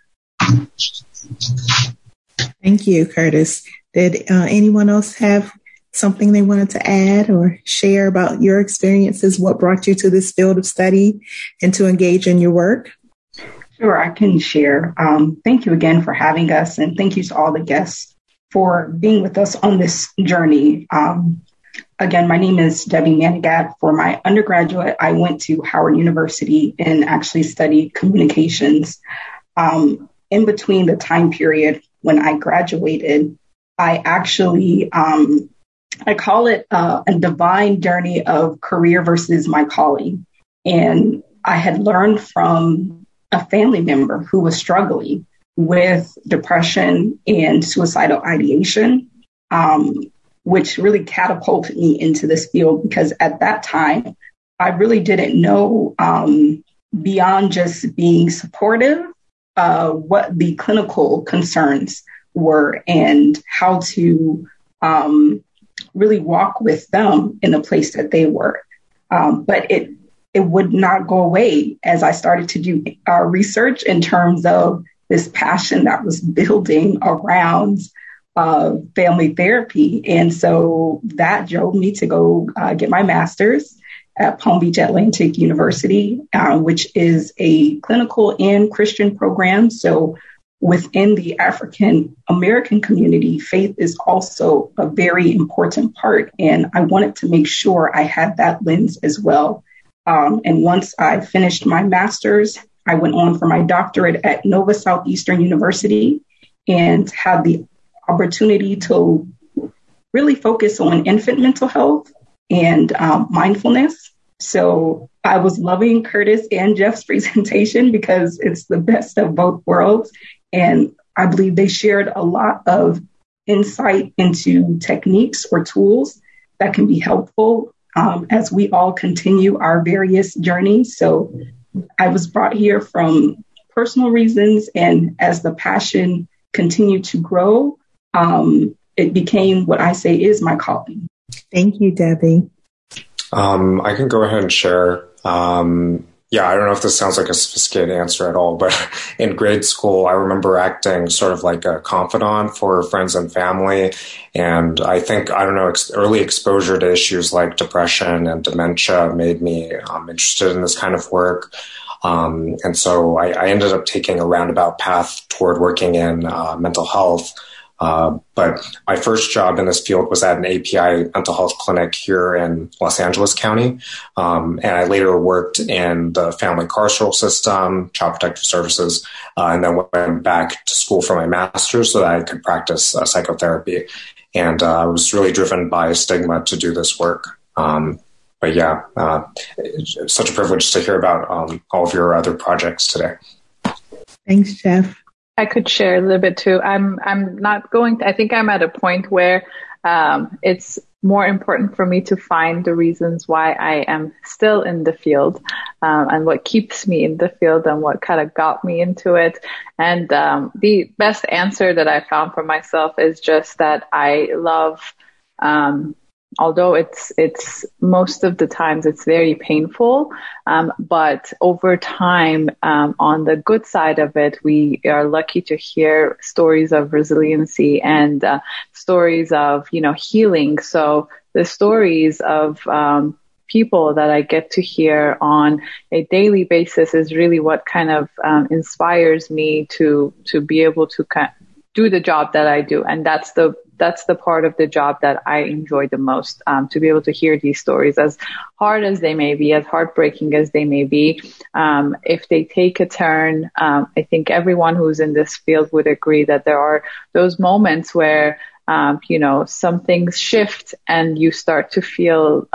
Thank you, Curtis. Did anyone else have something they wanted to add or share about your experiences, what brought you to this field of study and to engage in your work? Sure, I can share. Thank you again for having us, and thank you to all the guests for being with us on this journey. Again, my name is Debbie Manigat. For my undergraduate, I went to Howard University and actually studied communications. In between the time period when I graduated, I actually, I call it a divine journey of career versus my calling. And I had learned from a family member who was struggling with depression and suicidal ideation, which really catapulted me into this field because at that time, I really didn't know beyond just being supportive, what the clinical concerns were and how to really walk with them in the place that they were. But it would not go away as I started to do research in terms of this passion that was building around family therapy. And so that drove me to go get my master's at Palm Beach Atlantic University, which is a clinical and Christian program. So within the African American community, faith is also a very important part. And I wanted to make sure I had that lens as well. And once I finished my master's, I went on for my doctorate at Nova Southeastern University and had the opportunity to really focus on infant mental health and mindfulness. So I was loving Curtis and Jeff's presentation because it's the best of both worlds. And I believe they shared a lot of insight into techniques or tools that can be helpful as we all continue our various journeys. So I was brought here from personal reasons, and as the passion continued to grow, it became what I say is my calling. Thank you, Debbie. I can go ahead and share. Yeah, I don't know if this sounds like a sophisticated answer at all, but in grade school, I remember acting sort of like a confidant for friends and family. And I think, early exposure to issues like depression and dementia made me interested in this kind of work. And so I ended up taking a roundabout path toward working in mental health. But my first job in this field was at an API mental health clinic here in Los Angeles County. And I later worked in the family carceral system, child protective services, and then went back to school for my master's so that I could practice psychotherapy. And I was really driven by stigma to do this work. But yeah, it's such a privilege to hear about all of your other projects today. Thanks, Jeff. I could share a little bit too. I'm not going to, I think I'm at a point where it's more important for me to find the reasons why I am still in the field and what keeps me in the field and what kind of got me into it. And the best answer that I found for myself is just that I love Although it's most of the times it's very painful, but over time, on the good side of it, we are lucky to hear stories of resiliency and stories of, healing. So the stories of people that I get to hear on a daily basis is really what kind of inspires me to be able to do the job that I do. And that's the part of the job that I enjoy the most, to be able to hear these stories, as hard as they may be, as heartbreaking as they may be. If they take a turn, I think everyone who's in this field would agree that there are those moments where some things shift and you start to feel,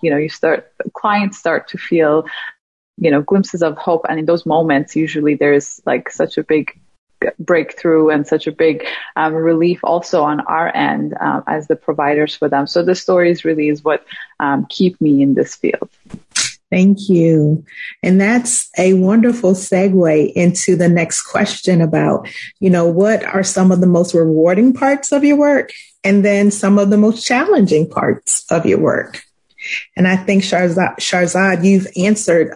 clients start to feel, glimpses of hope. And in those moments, usually there's like such a big breakthrough and such a big relief also on our end as the providers for them. So the stories really is what keep me in this field. Thank you. And that's a wonderful segue into the next question about, what are some of the most rewarding parts of your work and then some of the most challenging parts of your work. And I think Sharzad, you've answered,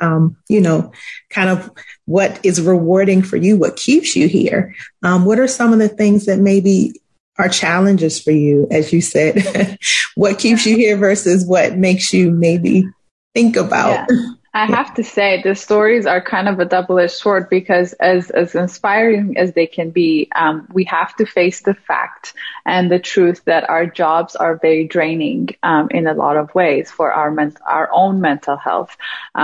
kind of what is rewarding for you, what keeps you here. What are some of the things that maybe are challenges for you, as you said, what keeps you here versus what makes you maybe think about? Yeah. I have to say the stories are kind of a double-edged sword, because as inspiring as they can be, we have to face the fact and the truth that our jobs are very draining in a lot of ways for our own mental health.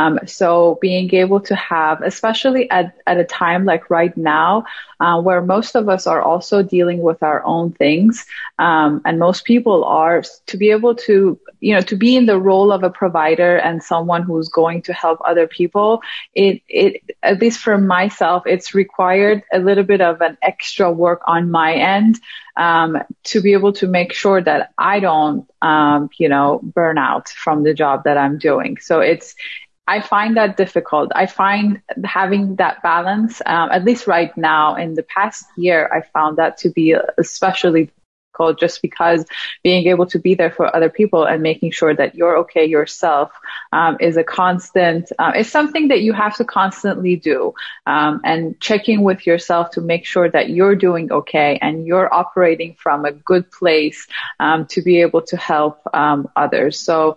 So being able to have, especially at a time like right now, where most of us are also dealing with our own things, and most people are, to be able to, to be in the role of a provider and someone who's going to help other people, it at least for myself, it's required a little bit of an extra work on my end, to be able to make sure that I don't, burn out from the job that I'm doing. So I find that difficult. I find having that balance, at least right now in the past year, I found that to be especially difficult, just because being able to be there for other people and making sure that you're okay yourself is a constant, it's something that you have to constantly do, and checking with yourself to make sure that you're doing okay and you're operating from a good place to be able to help others. So,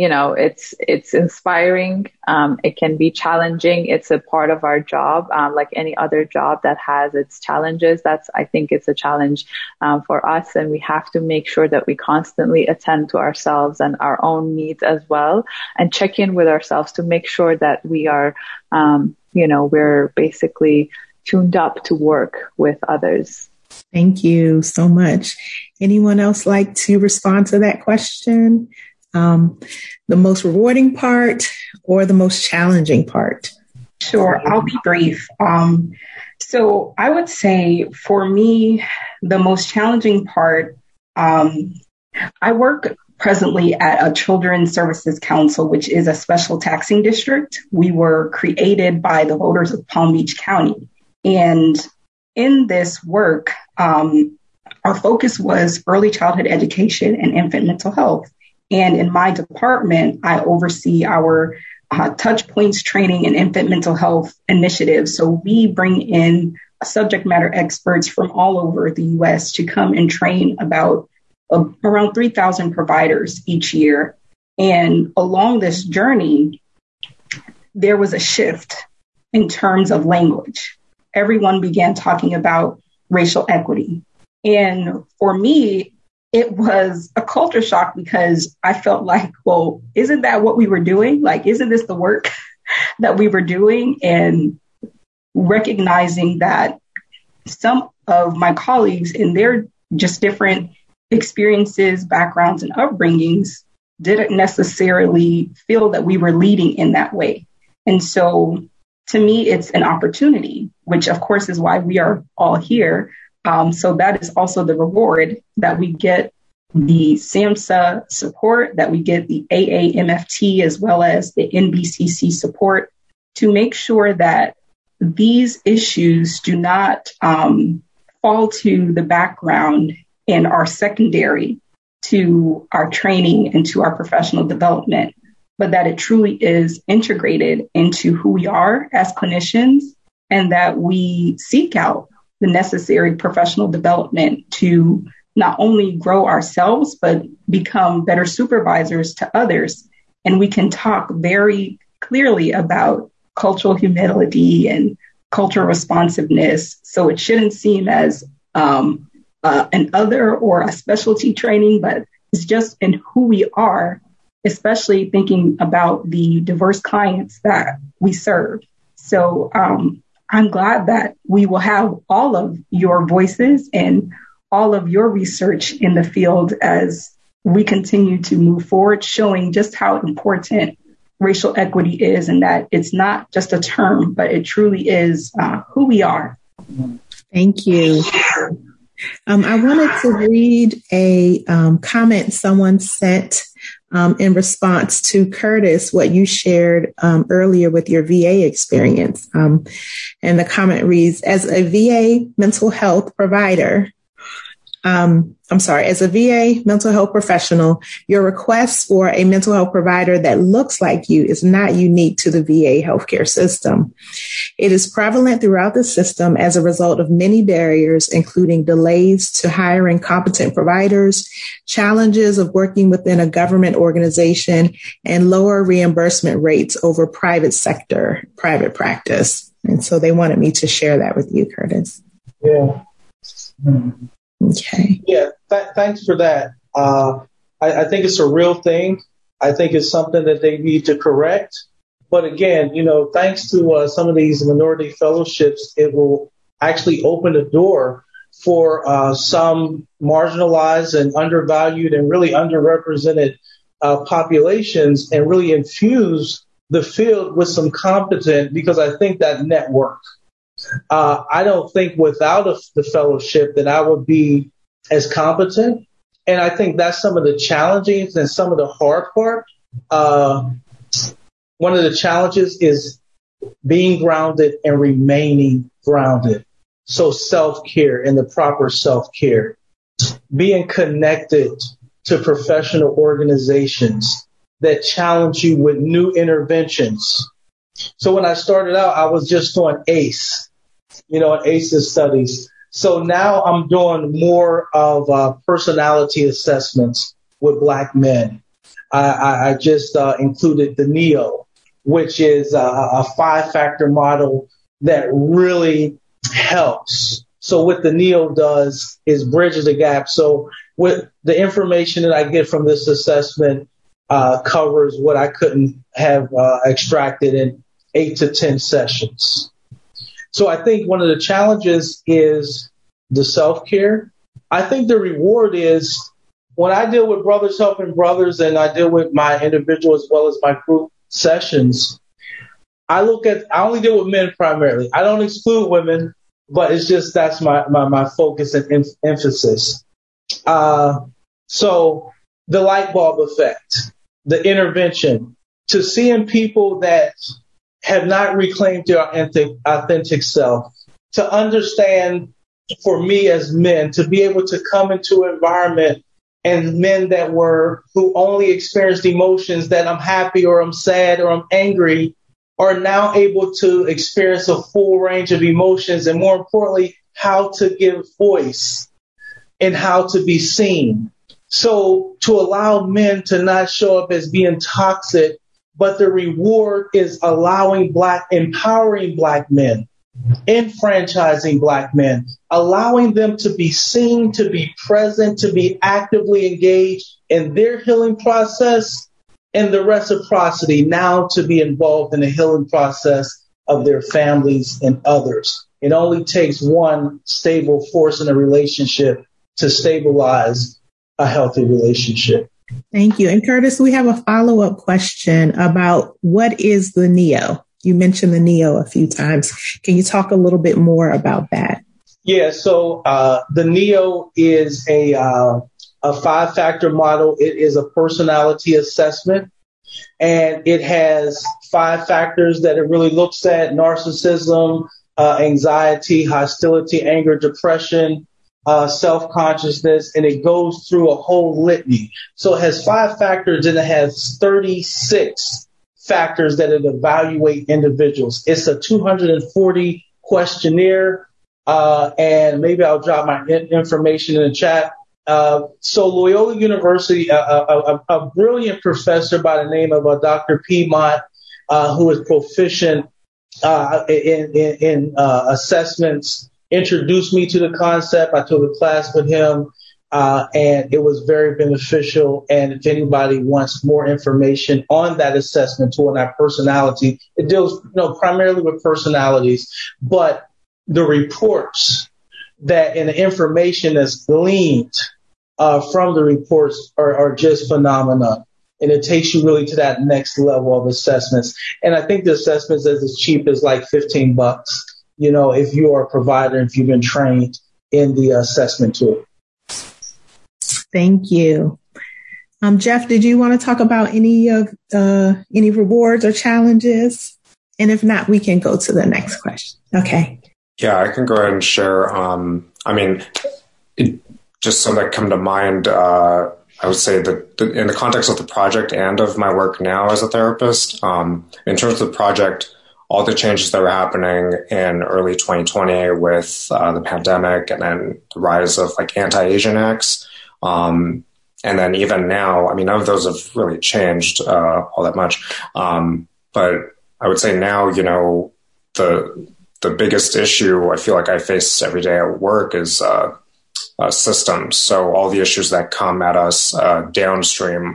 it's inspiring. It can be challenging. It's a part of our job, like any other job that has its challenges. I think it's a challenge for us, and we have to make sure that we constantly attend to ourselves and our own needs as well, and check in with ourselves to make sure that we are, we're basically tuned up to work with others. Thank you so much. Anyone else like to respond to that question? The most rewarding part or the most challenging part? Sure, I'll be brief. So I would say for me, the most challenging part, I work presently at a Children's Services Council, which is a special taxing district. We were created by the voters of Palm Beach County. And in this work, our focus was early childhood education and infant mental health. And in my department, I oversee our touch points training and infant mental health initiatives. So we bring in subject matter experts from all over the U.S. to come and train about around 3,000 providers each year. And along this journey, there was a shift in terms of language. Everyone began talking about racial equity. And for me, it was a culture shock, because I felt like, well, isn't that what we were doing? Like, isn't this the work that we were doing? And recognizing that some of my colleagues in their just different experiences, backgrounds, and upbringings didn't necessarily feel that we were leading in that way. And so to me, it's an opportunity, which of course is why we are all here. So that is also the reward, that we get the SAMHSA support, that we get the AAMFT as well as the NBCC support to make sure that these issues do not fall to the background and are secondary to our training and to our professional development, but that it truly is integrated into who we are as clinicians, and that we seek out the necessary professional development to not only grow ourselves, but become better supervisors to others. And we can talk very clearly about cultural humility and cultural responsiveness. So it shouldn't seem as an other or a specialty training, but it's just in who we are, especially thinking about the diverse clients that we serve. So I'm glad that we will have all of your voices and all of your research in the field as we continue to move forward, showing just how important racial equity is, and that it's not just a term, but it truly is who we are. Thank you. I wanted to read a comment someone sent in response to Curtis, what you shared earlier with your VA experience. And the comment reads, as a VA mental health provider, as a VA mental health professional, your request for a mental health provider that looks like you is not unique to the VA healthcare system. It is prevalent throughout the system as a result of many barriers, including delays to hiring competent providers, challenges of working within a government organization, and lower reimbursement rates over private practice. And so they wanted me to share that with you, Curtis. Yeah. Okay. Yeah, thanks for that. I think it's a real thing. I think it's something that they need to correct. But again, thanks to some of these minority fellowships, it will actually open the door for some marginalized and undervalued and really underrepresented populations, and really infuse the field with some competent, because I think that network. I don't think without the fellowship that I would be as competent. And I think that's some of the challenges and some of the hard part. One of the challenges is being grounded and remaining grounded. So self-care and the proper self-care, being connected to professional organizations that challenge you with new interventions. So when I started out, I was just doing ACE. ACEs studies. So now I'm doing more of personality assessments with Black men. I just included the NEO, which is a 5-factor model that really helps. So what the NEO does is bridges the gap. So with the information that I get from this assessment covers what I couldn't have extracted in 8 to 10 sessions. So I think one of the challenges is the self-care. I think the reward is when I deal with brothers helping brothers, and I deal with my individual as well as my group sessions, I only deal with men primarily. I don't exclude women, but it's just that's my focus and emphasis. So the light bulb effect, the intervention, to seeing people that have not reclaimed their authentic self, to understand for me as men, to be able to come into an environment and men who only experienced emotions that I'm happy or I'm sad or I'm angry are now able to experience a full range of emotions, and more importantly, how to give voice and how to be seen. So to allow men to not show up as being toxic, but the reward is empowering Black men, enfranchising Black men, allowing them to be seen, to be present, to be actively engaged in their healing process, and the reciprocity now to be involved in the healing process of their families and others. It only takes one stable force in a relationship to stabilize a healthy relationship. Thank you. And Curtis, we have a follow-up question about what is the NEO? You mentioned the NEO a few times. Can you talk a little bit more about that? Yeah, so the NEO is a 5-factor model. It is a personality assessment, and it has 5 factors that it really looks at: narcissism, anxiety, hostility, anger, depression, self-consciousness, and it goes through a whole litany. So it has 5 factors and it has 36 factors that it evaluate individuals. It's a 240 questionnaire, and maybe I'll drop my information in the chat. So Loyola University, a brilliant professor by the name of Dr. Piedmont, who is proficient in assessments, introduced me to the concept. I took a class with him, and it was very beneficial. And if anybody wants more information on that assessment tool and that personality, it deals, primarily with personalities, but the reports that and the information that's gleaned from the reports are just phenomenal. And it takes you really to that next level of assessments. And I think the assessments is as cheap as like $15, if you are a provider, if you've been trained in the assessment tool. Thank you. Jeff, did you want to talk about any rewards or challenges? And if not, we can go to the next question. Okay. Yeah, I can go ahead and share. Just some that come to mind, I would say that in the context of the project and of my work now as a therapist, in terms of the project, all the changes that were happening in early 2020 with the pandemic and then the rise of like anti-Asian acts, and then even now, none of those have really changed all that much. But I would say now, the biggest issue I feel like I face every day at work is systems. So all the issues that come at us downstream,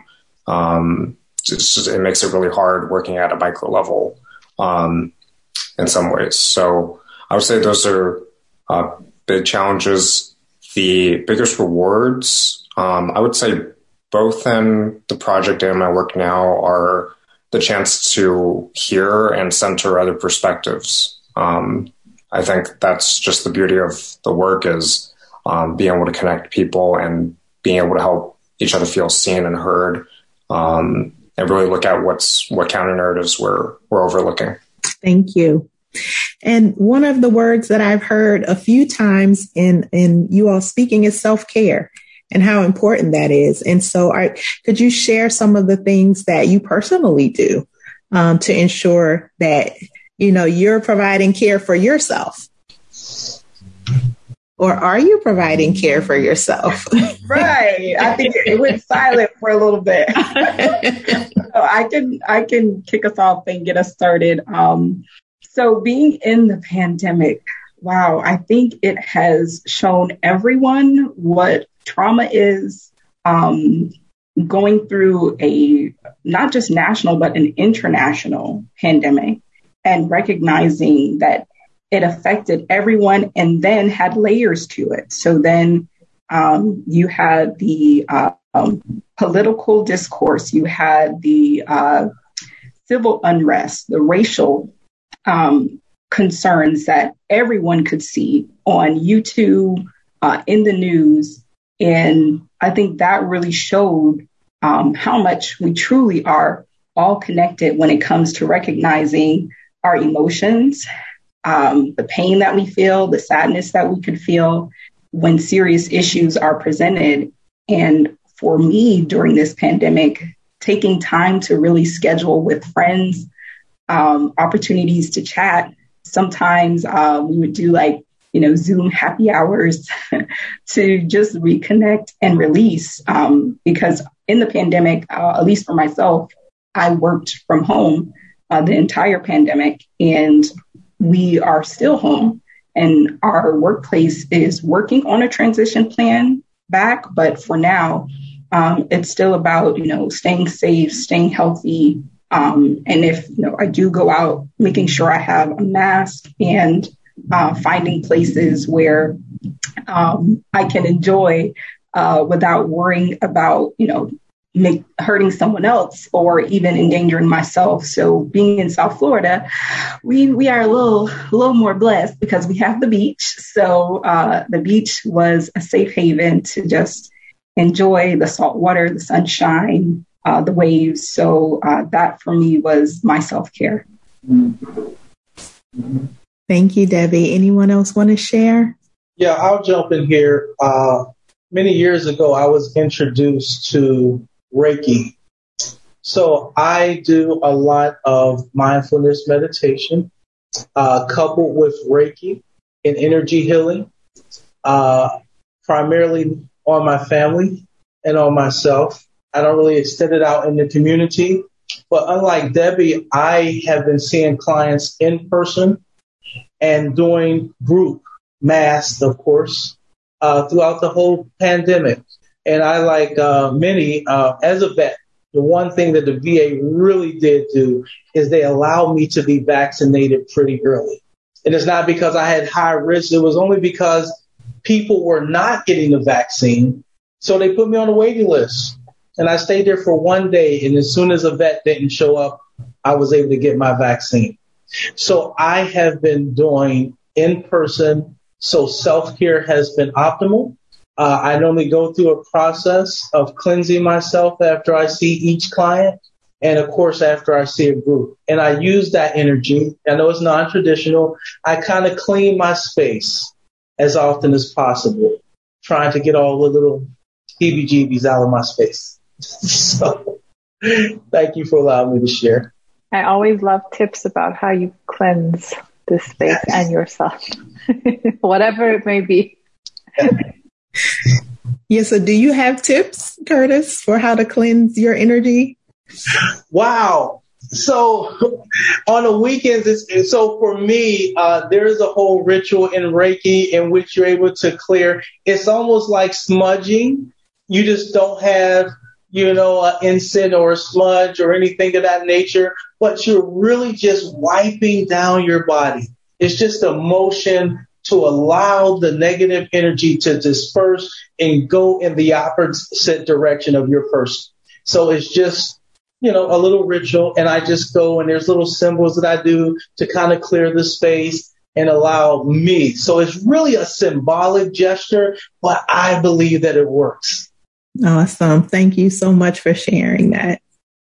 it makes it really hard working at a micro level in some ways. So I would say those are big challenges. The biggest rewards, I would say both in the project and my work now, are the chance to hear and center other perspectives. I think that's just the beauty of the work is being able to connect people and being able to help each other feel seen and heard, and really look at what counter narratives we're overlooking. Thank you. And one of the words that I've heard a few times in you all speaking is self-care and how important that is. And so could you share some of the things that you personally do to ensure that, you're providing care for yourself? Or are you providing care for yourself? Right. I think it went silent for a little bit. So I can kick us off and get us started. So being in the pandemic, wow, I think it has shown everyone what trauma is, going through a not just national, but an international pandemic, and recognizing that it affected everyone and then had layers to it. So then you had the political discourse, you had the civil unrest, the racial concerns that everyone could see on YouTube, in the news. And I think that really showed how much we truly are all connected when it comes to recognizing our emotions, the pain that we feel, the sadness that we could feel when serious issues are presented. And for me, during this pandemic, taking time to really schedule with friends, opportunities to chat. Sometimes we would do Zoom happy hours to just reconnect and release. Because in the pandemic, at least for myself, I worked from home the entire pandemic, and we are still home, and our workplace is working on a transition plan back. But for now, it's still about, staying safe, staying healthy. And if, I do go out, making sure I have a mask and finding places where I can enjoy without worrying about, hurting someone else or even endangering myself. So being in South Florida, we are a little more blessed because we have the beach. So the beach was a safe haven to just enjoy the salt water, the sunshine, the waves. So that for me was my self-care. Thank you, Debbie. Anyone else want to share? Yeah, I'll jump in here. Many years ago, I was introduced to Reiki. So I do a lot of mindfulness meditation, coupled with Reiki and energy healing, primarily on my family and on myself. I don't really extend it out in the community. But unlike Debbie, I have been seeing clients in person and doing group mass, of course, throughout the whole pandemic. And I, like many, as a vet, the one thing that the VA really did do is they allowed me to be vaccinated pretty early. And it's not because I had high risk. It was only because people were not getting the vaccine. So they put me on the waiting list. And I stayed there for 1 day. And as soon as a vet didn't show up, I was able to get my vaccine. So I have been doing in person. So self-care has been optimal. I normally go through a process of cleansing myself after I see each client. And of course, after I see a group, and I use that energy. I know it's non-traditional. I kind of clean my space as often as possible, trying to get all the little heebie-jeebies out of my space. So thank you for allowing me to share. I always love tips about how you cleanse the space and yourself, whatever it may be. Yeah, so do you have tips, Curtis, for how to cleanse your energy? Wow. So on the weekends, so for me, there is a whole ritual in Reiki in which you're able to clear. It's almost like smudging. You just don't have, an incense or a smudge or anything of that nature, but you're really just wiping down your body. It's just a motion to allow the negative energy to disperse and go in the opposite direction of your person. So it's just, a little ritual, and I just go, and there's little symbols that I do to kind of clear the space and allow me. So it's really a symbolic gesture, but I believe that it works. Awesome. Thank you so much for sharing that.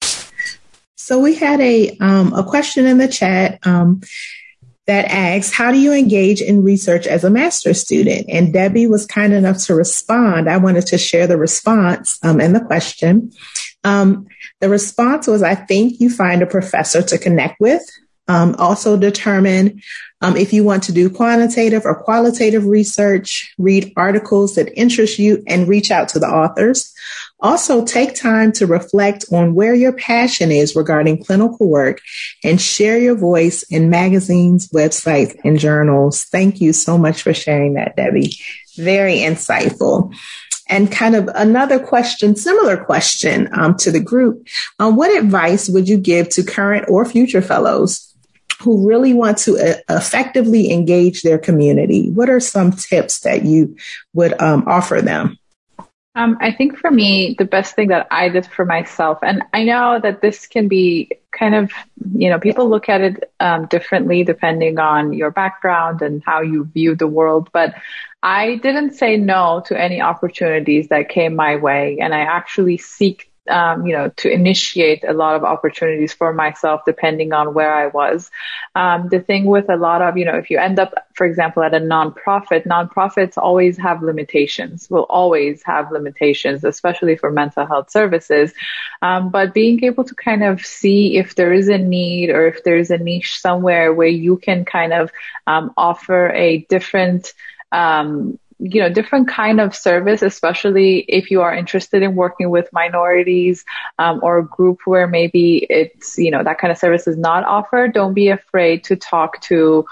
So we had a question in the chat that asks, how do you engage in research as a master's student? And Debbie was kind enough to respond. I wanted to share the response and the question. The response was, I think you find a professor to connect with. Also determine if you want to do quantitative or qualitative research, read articles that interest you, and reach out to the authors. Also, take time to reflect on where your passion is regarding clinical work and share your voice in magazines, websites, and journals. Thank you so much for sharing that, Debbie. Very insightful. And kind of another question, similar question to the group. What advice would you give to current or future fellows who really want to effectively engage their community? What are some tips that you would offer them? I think for me, the best thing that I did for myself, and I know that this can be kind of, people look at it differently depending on your background and how you view the world, but I didn't say no to any opportunities that came my way, and I actually seek to initiate a lot of opportunities for myself depending on where I was. The thing with a lot of, if you end up, for example, at a nonprofits always have limitations, will always have limitations, especially for mental health services. But being able to kind of see if there is a need or if there's a niche somewhere where you can kind of offer a different different kind of service, especially if you are interested in working with minorities or a group where maybe it's, that kind of service is not offered. Don't be afraid to talk to,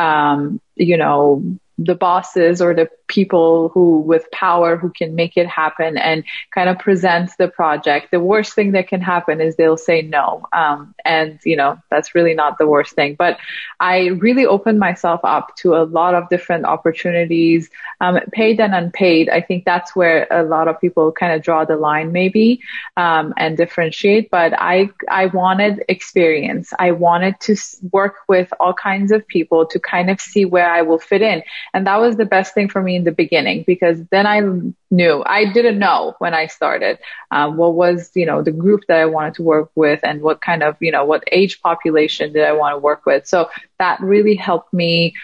the bosses or the people who with power who can make it happen and kind of present the project. The worst thing that can happen is they'll say no. And that's really not the worst thing, but I really opened myself up to a lot of different opportunities, paid and unpaid. I think that's where a lot of people kind of draw the line maybe, and differentiate, but I wanted experience. I wanted to work with all kinds of people to kind of see where I will fit in. And that was the best thing for me in the beginning, because then I didn't know when I started, what was, the group that I wanted to work with and what kind of, what age population did I want to work with. So that really helped me,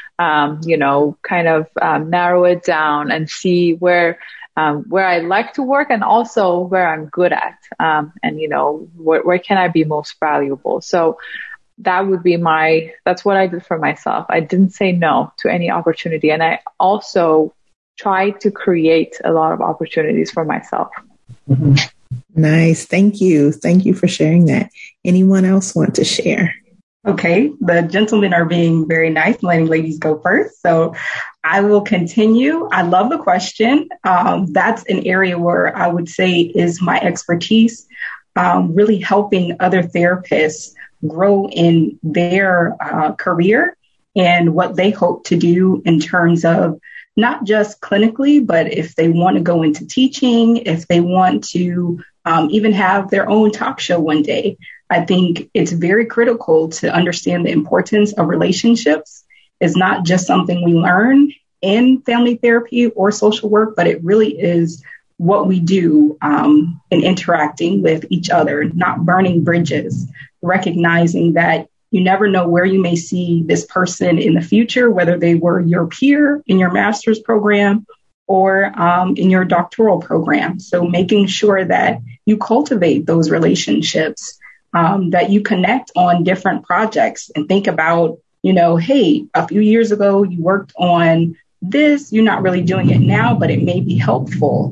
kind of narrow it down and see where I like to work and also where I'm good at, and, where can I be most valuable. So that would be that's what I did for myself. I didn't say no to any opportunity. And I also tried to create a lot of opportunities for myself. Mm-hmm. Nice. Thank you. Thank you for sharing that. Anyone else want to share? Okay. The gentlemen are being very nice and letting ladies go first. So I will continue. I love the question. That's an area where I would say is my expertise, really helping other therapists grow in their career and what they hope to do in terms of not just clinically, but if they want to go into teaching, if they want to even have their own talk show one day. I think it's very critical to understand the importance of relationships. It's not just something we learn in family therapy or social work, but it really is what we do in interacting with each other, not burning bridges, recognizing that you never know where you may see this person in the future, whether they were your peer in your master's program or in your doctoral program. So making sure that you cultivate those relationships, that you connect on different projects and think about, hey, a few years ago, you worked on this, you're not really doing it now, but it may be helpful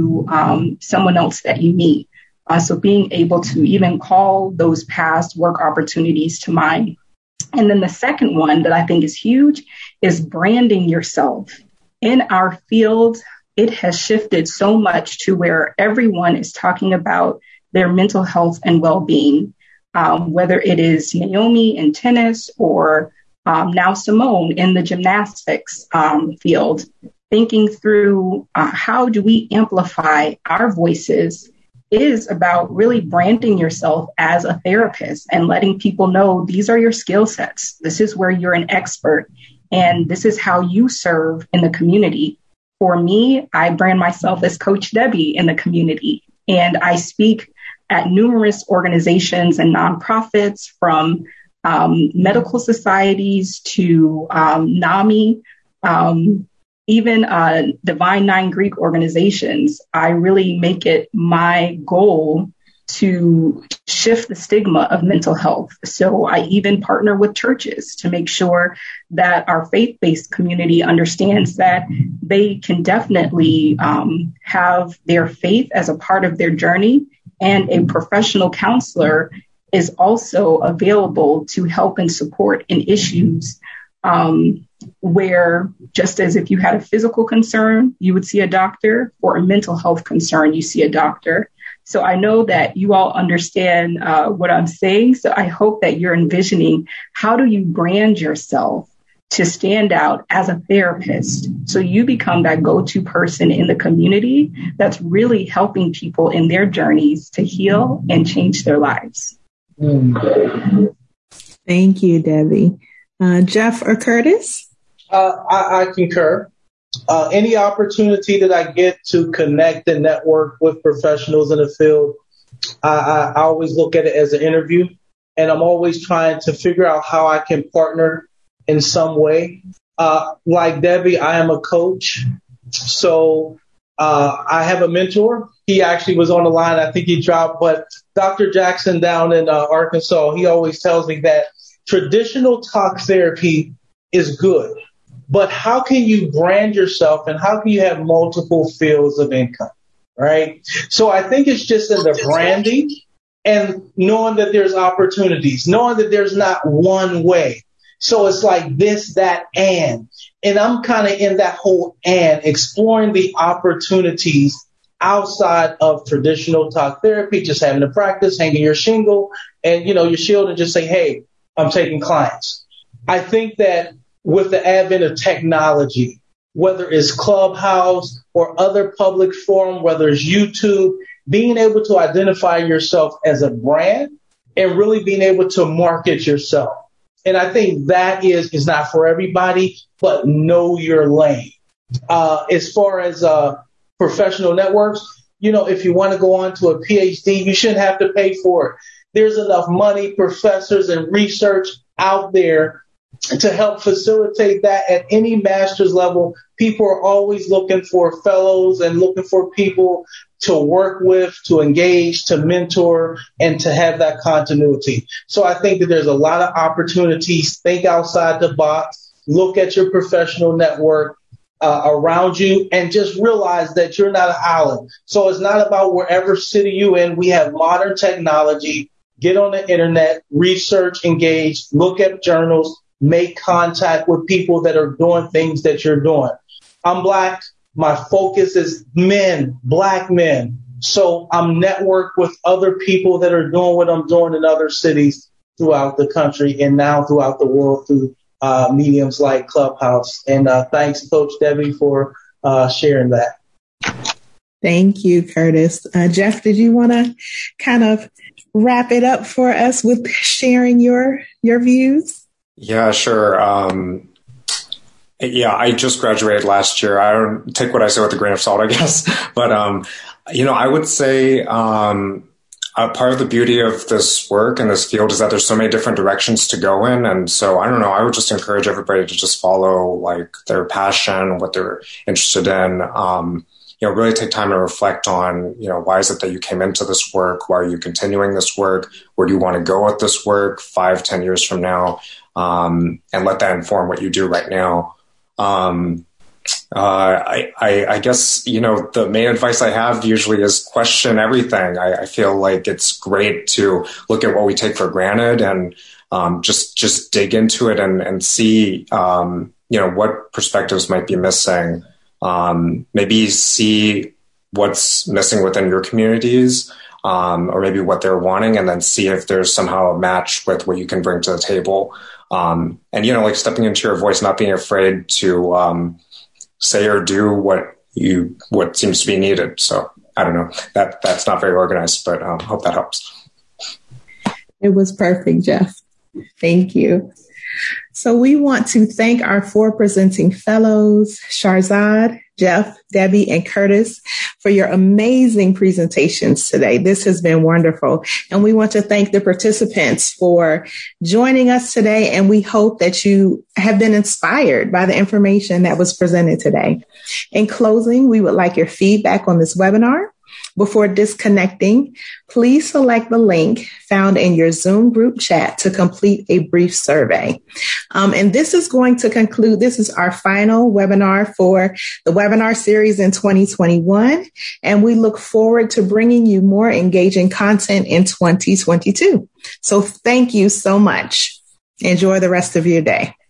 to someone else that you meet. So being able to even call those past work opportunities to mind. And then the second one that I think is huge is branding yourself. In our field, it has shifted so much to where everyone is talking about their mental health and well-being, whether it is Naomi in tennis or now Simone in the gymnastics field, thinking through how do we amplify our voices is about really branding yourself as a therapist and letting people know these are your skill sets. This is where you're an expert and this is how you serve in the community. For me, I brand myself as Coach Debbie in the community, and I speak at numerous organizations and nonprofits, from medical societies to NAMI, even Divine Nine Greek organizations. I really make it my goal to shift the stigma of mental health. So I even partner with churches to make sure that our faith-based community understands that they can definitely have their faith as a part of their journey, and a professional counselor is also available to help and support in issues where, just as if you had a physical concern, you would see a doctor, or a mental health concern, you see a doctor. So I know that you all understand what I'm saying. So I hope that you're envisioning, how do you brand yourself to stand out as a therapist, so you become that go-to person in the community that's really helping people in their journeys to heal and change their lives. Thank you, Debbie. Jeff or Curtis? I concur. Any opportunity that I get to connect and network with professionals in the field, I always look at it as an interview, and I'm always trying to figure out how I can partner in some way. Like Debbie, I am a coach. So I have a mentor. He actually was on the line. I think he dropped, but Dr. Jackson down in Arkansas, he always tells me that traditional talk therapy is good, but how can you brand yourself and how can you have multiple fields of income, right? So I think it's just in the branding and knowing that there's opportunities, knowing that there's not one way. So it's like this, that, and I'm kind of in that whole and exploring the opportunities outside of traditional talk therapy, just having to practice, hanging your shingle and, your shield, and just say, hey, I'm taking clients. I think that with the advent of technology, whether it's Clubhouse or other public forum, whether it's YouTube, being able to identify yourself as a brand and really being able to market yourself. And I think that is not for everybody, but know your lane. As far as professional networks, if you want to go on to a PhD, you shouldn't have to pay for it. There's enough money, professors, and research out there to help facilitate that at any master's level. People are always looking for fellows and looking for people to work with, to engage, to mentor, and to have that continuity. So I think that there's a lot of opportunities. Think outside the box, look at your professional network around you, and just realize that you're not an island. So it's not about wherever city you're in. We have modern technology. Get on the internet, research, engage, look at journals, make contact with people that are doing things that you're doing. I'm Black. My focus is men, Black men. So I'm networked with other people that are doing what I'm doing in other cities throughout the country and now throughout the world through mediums like Clubhouse. And thanks, Coach Debbie, for sharing that. Thank you, Curtis. Jeff, did you want to kind of wrap it up for us with sharing your views? Yeah, sure. I just graduated last year. I don't take what I say with a grain of salt, I guess. But, I would say part of the beauty of this work and this field is that there's so many different directions to go in. And so, I don't know, I would just encourage everybody to just follow like their passion, what they're interested in. Really take time to reflect on, why is it that you came into this work? Why are you continuing this work? Where do you want to go with this work 5-10 years from now? And let that inform what you do right now. I guess, the main advice I have usually is question everything. I feel like it's great to look at what we take for granted and just dig into it and see, what perspectives might be missing. Maybe see what's missing within your communities, or maybe what they're wanting, and then see if there's somehow a match with what you can bring to the table. And, like stepping into your voice, not being afraid to say or do what seems to be needed. So I don't know, that's not very organized, but hope that helps. It was perfect, Jeff. Thank you. So we want to thank our 4 presenting fellows, Sharzad, Jeff, Debbie, and Curtis, for your amazing presentations today. This has been wonderful. And we want to thank the participants for joining us today. And we hope that you have been inspired by the information that was presented today. In closing, we would like your feedback on this webinar. Before disconnecting, please select the link found in your Zoom group chat to complete a brief survey. And this is going to conclude. This is our final webinar for the webinar series in 2021. And we look forward to bringing you more engaging content in 2022. So thank you so much. Enjoy the rest of your day.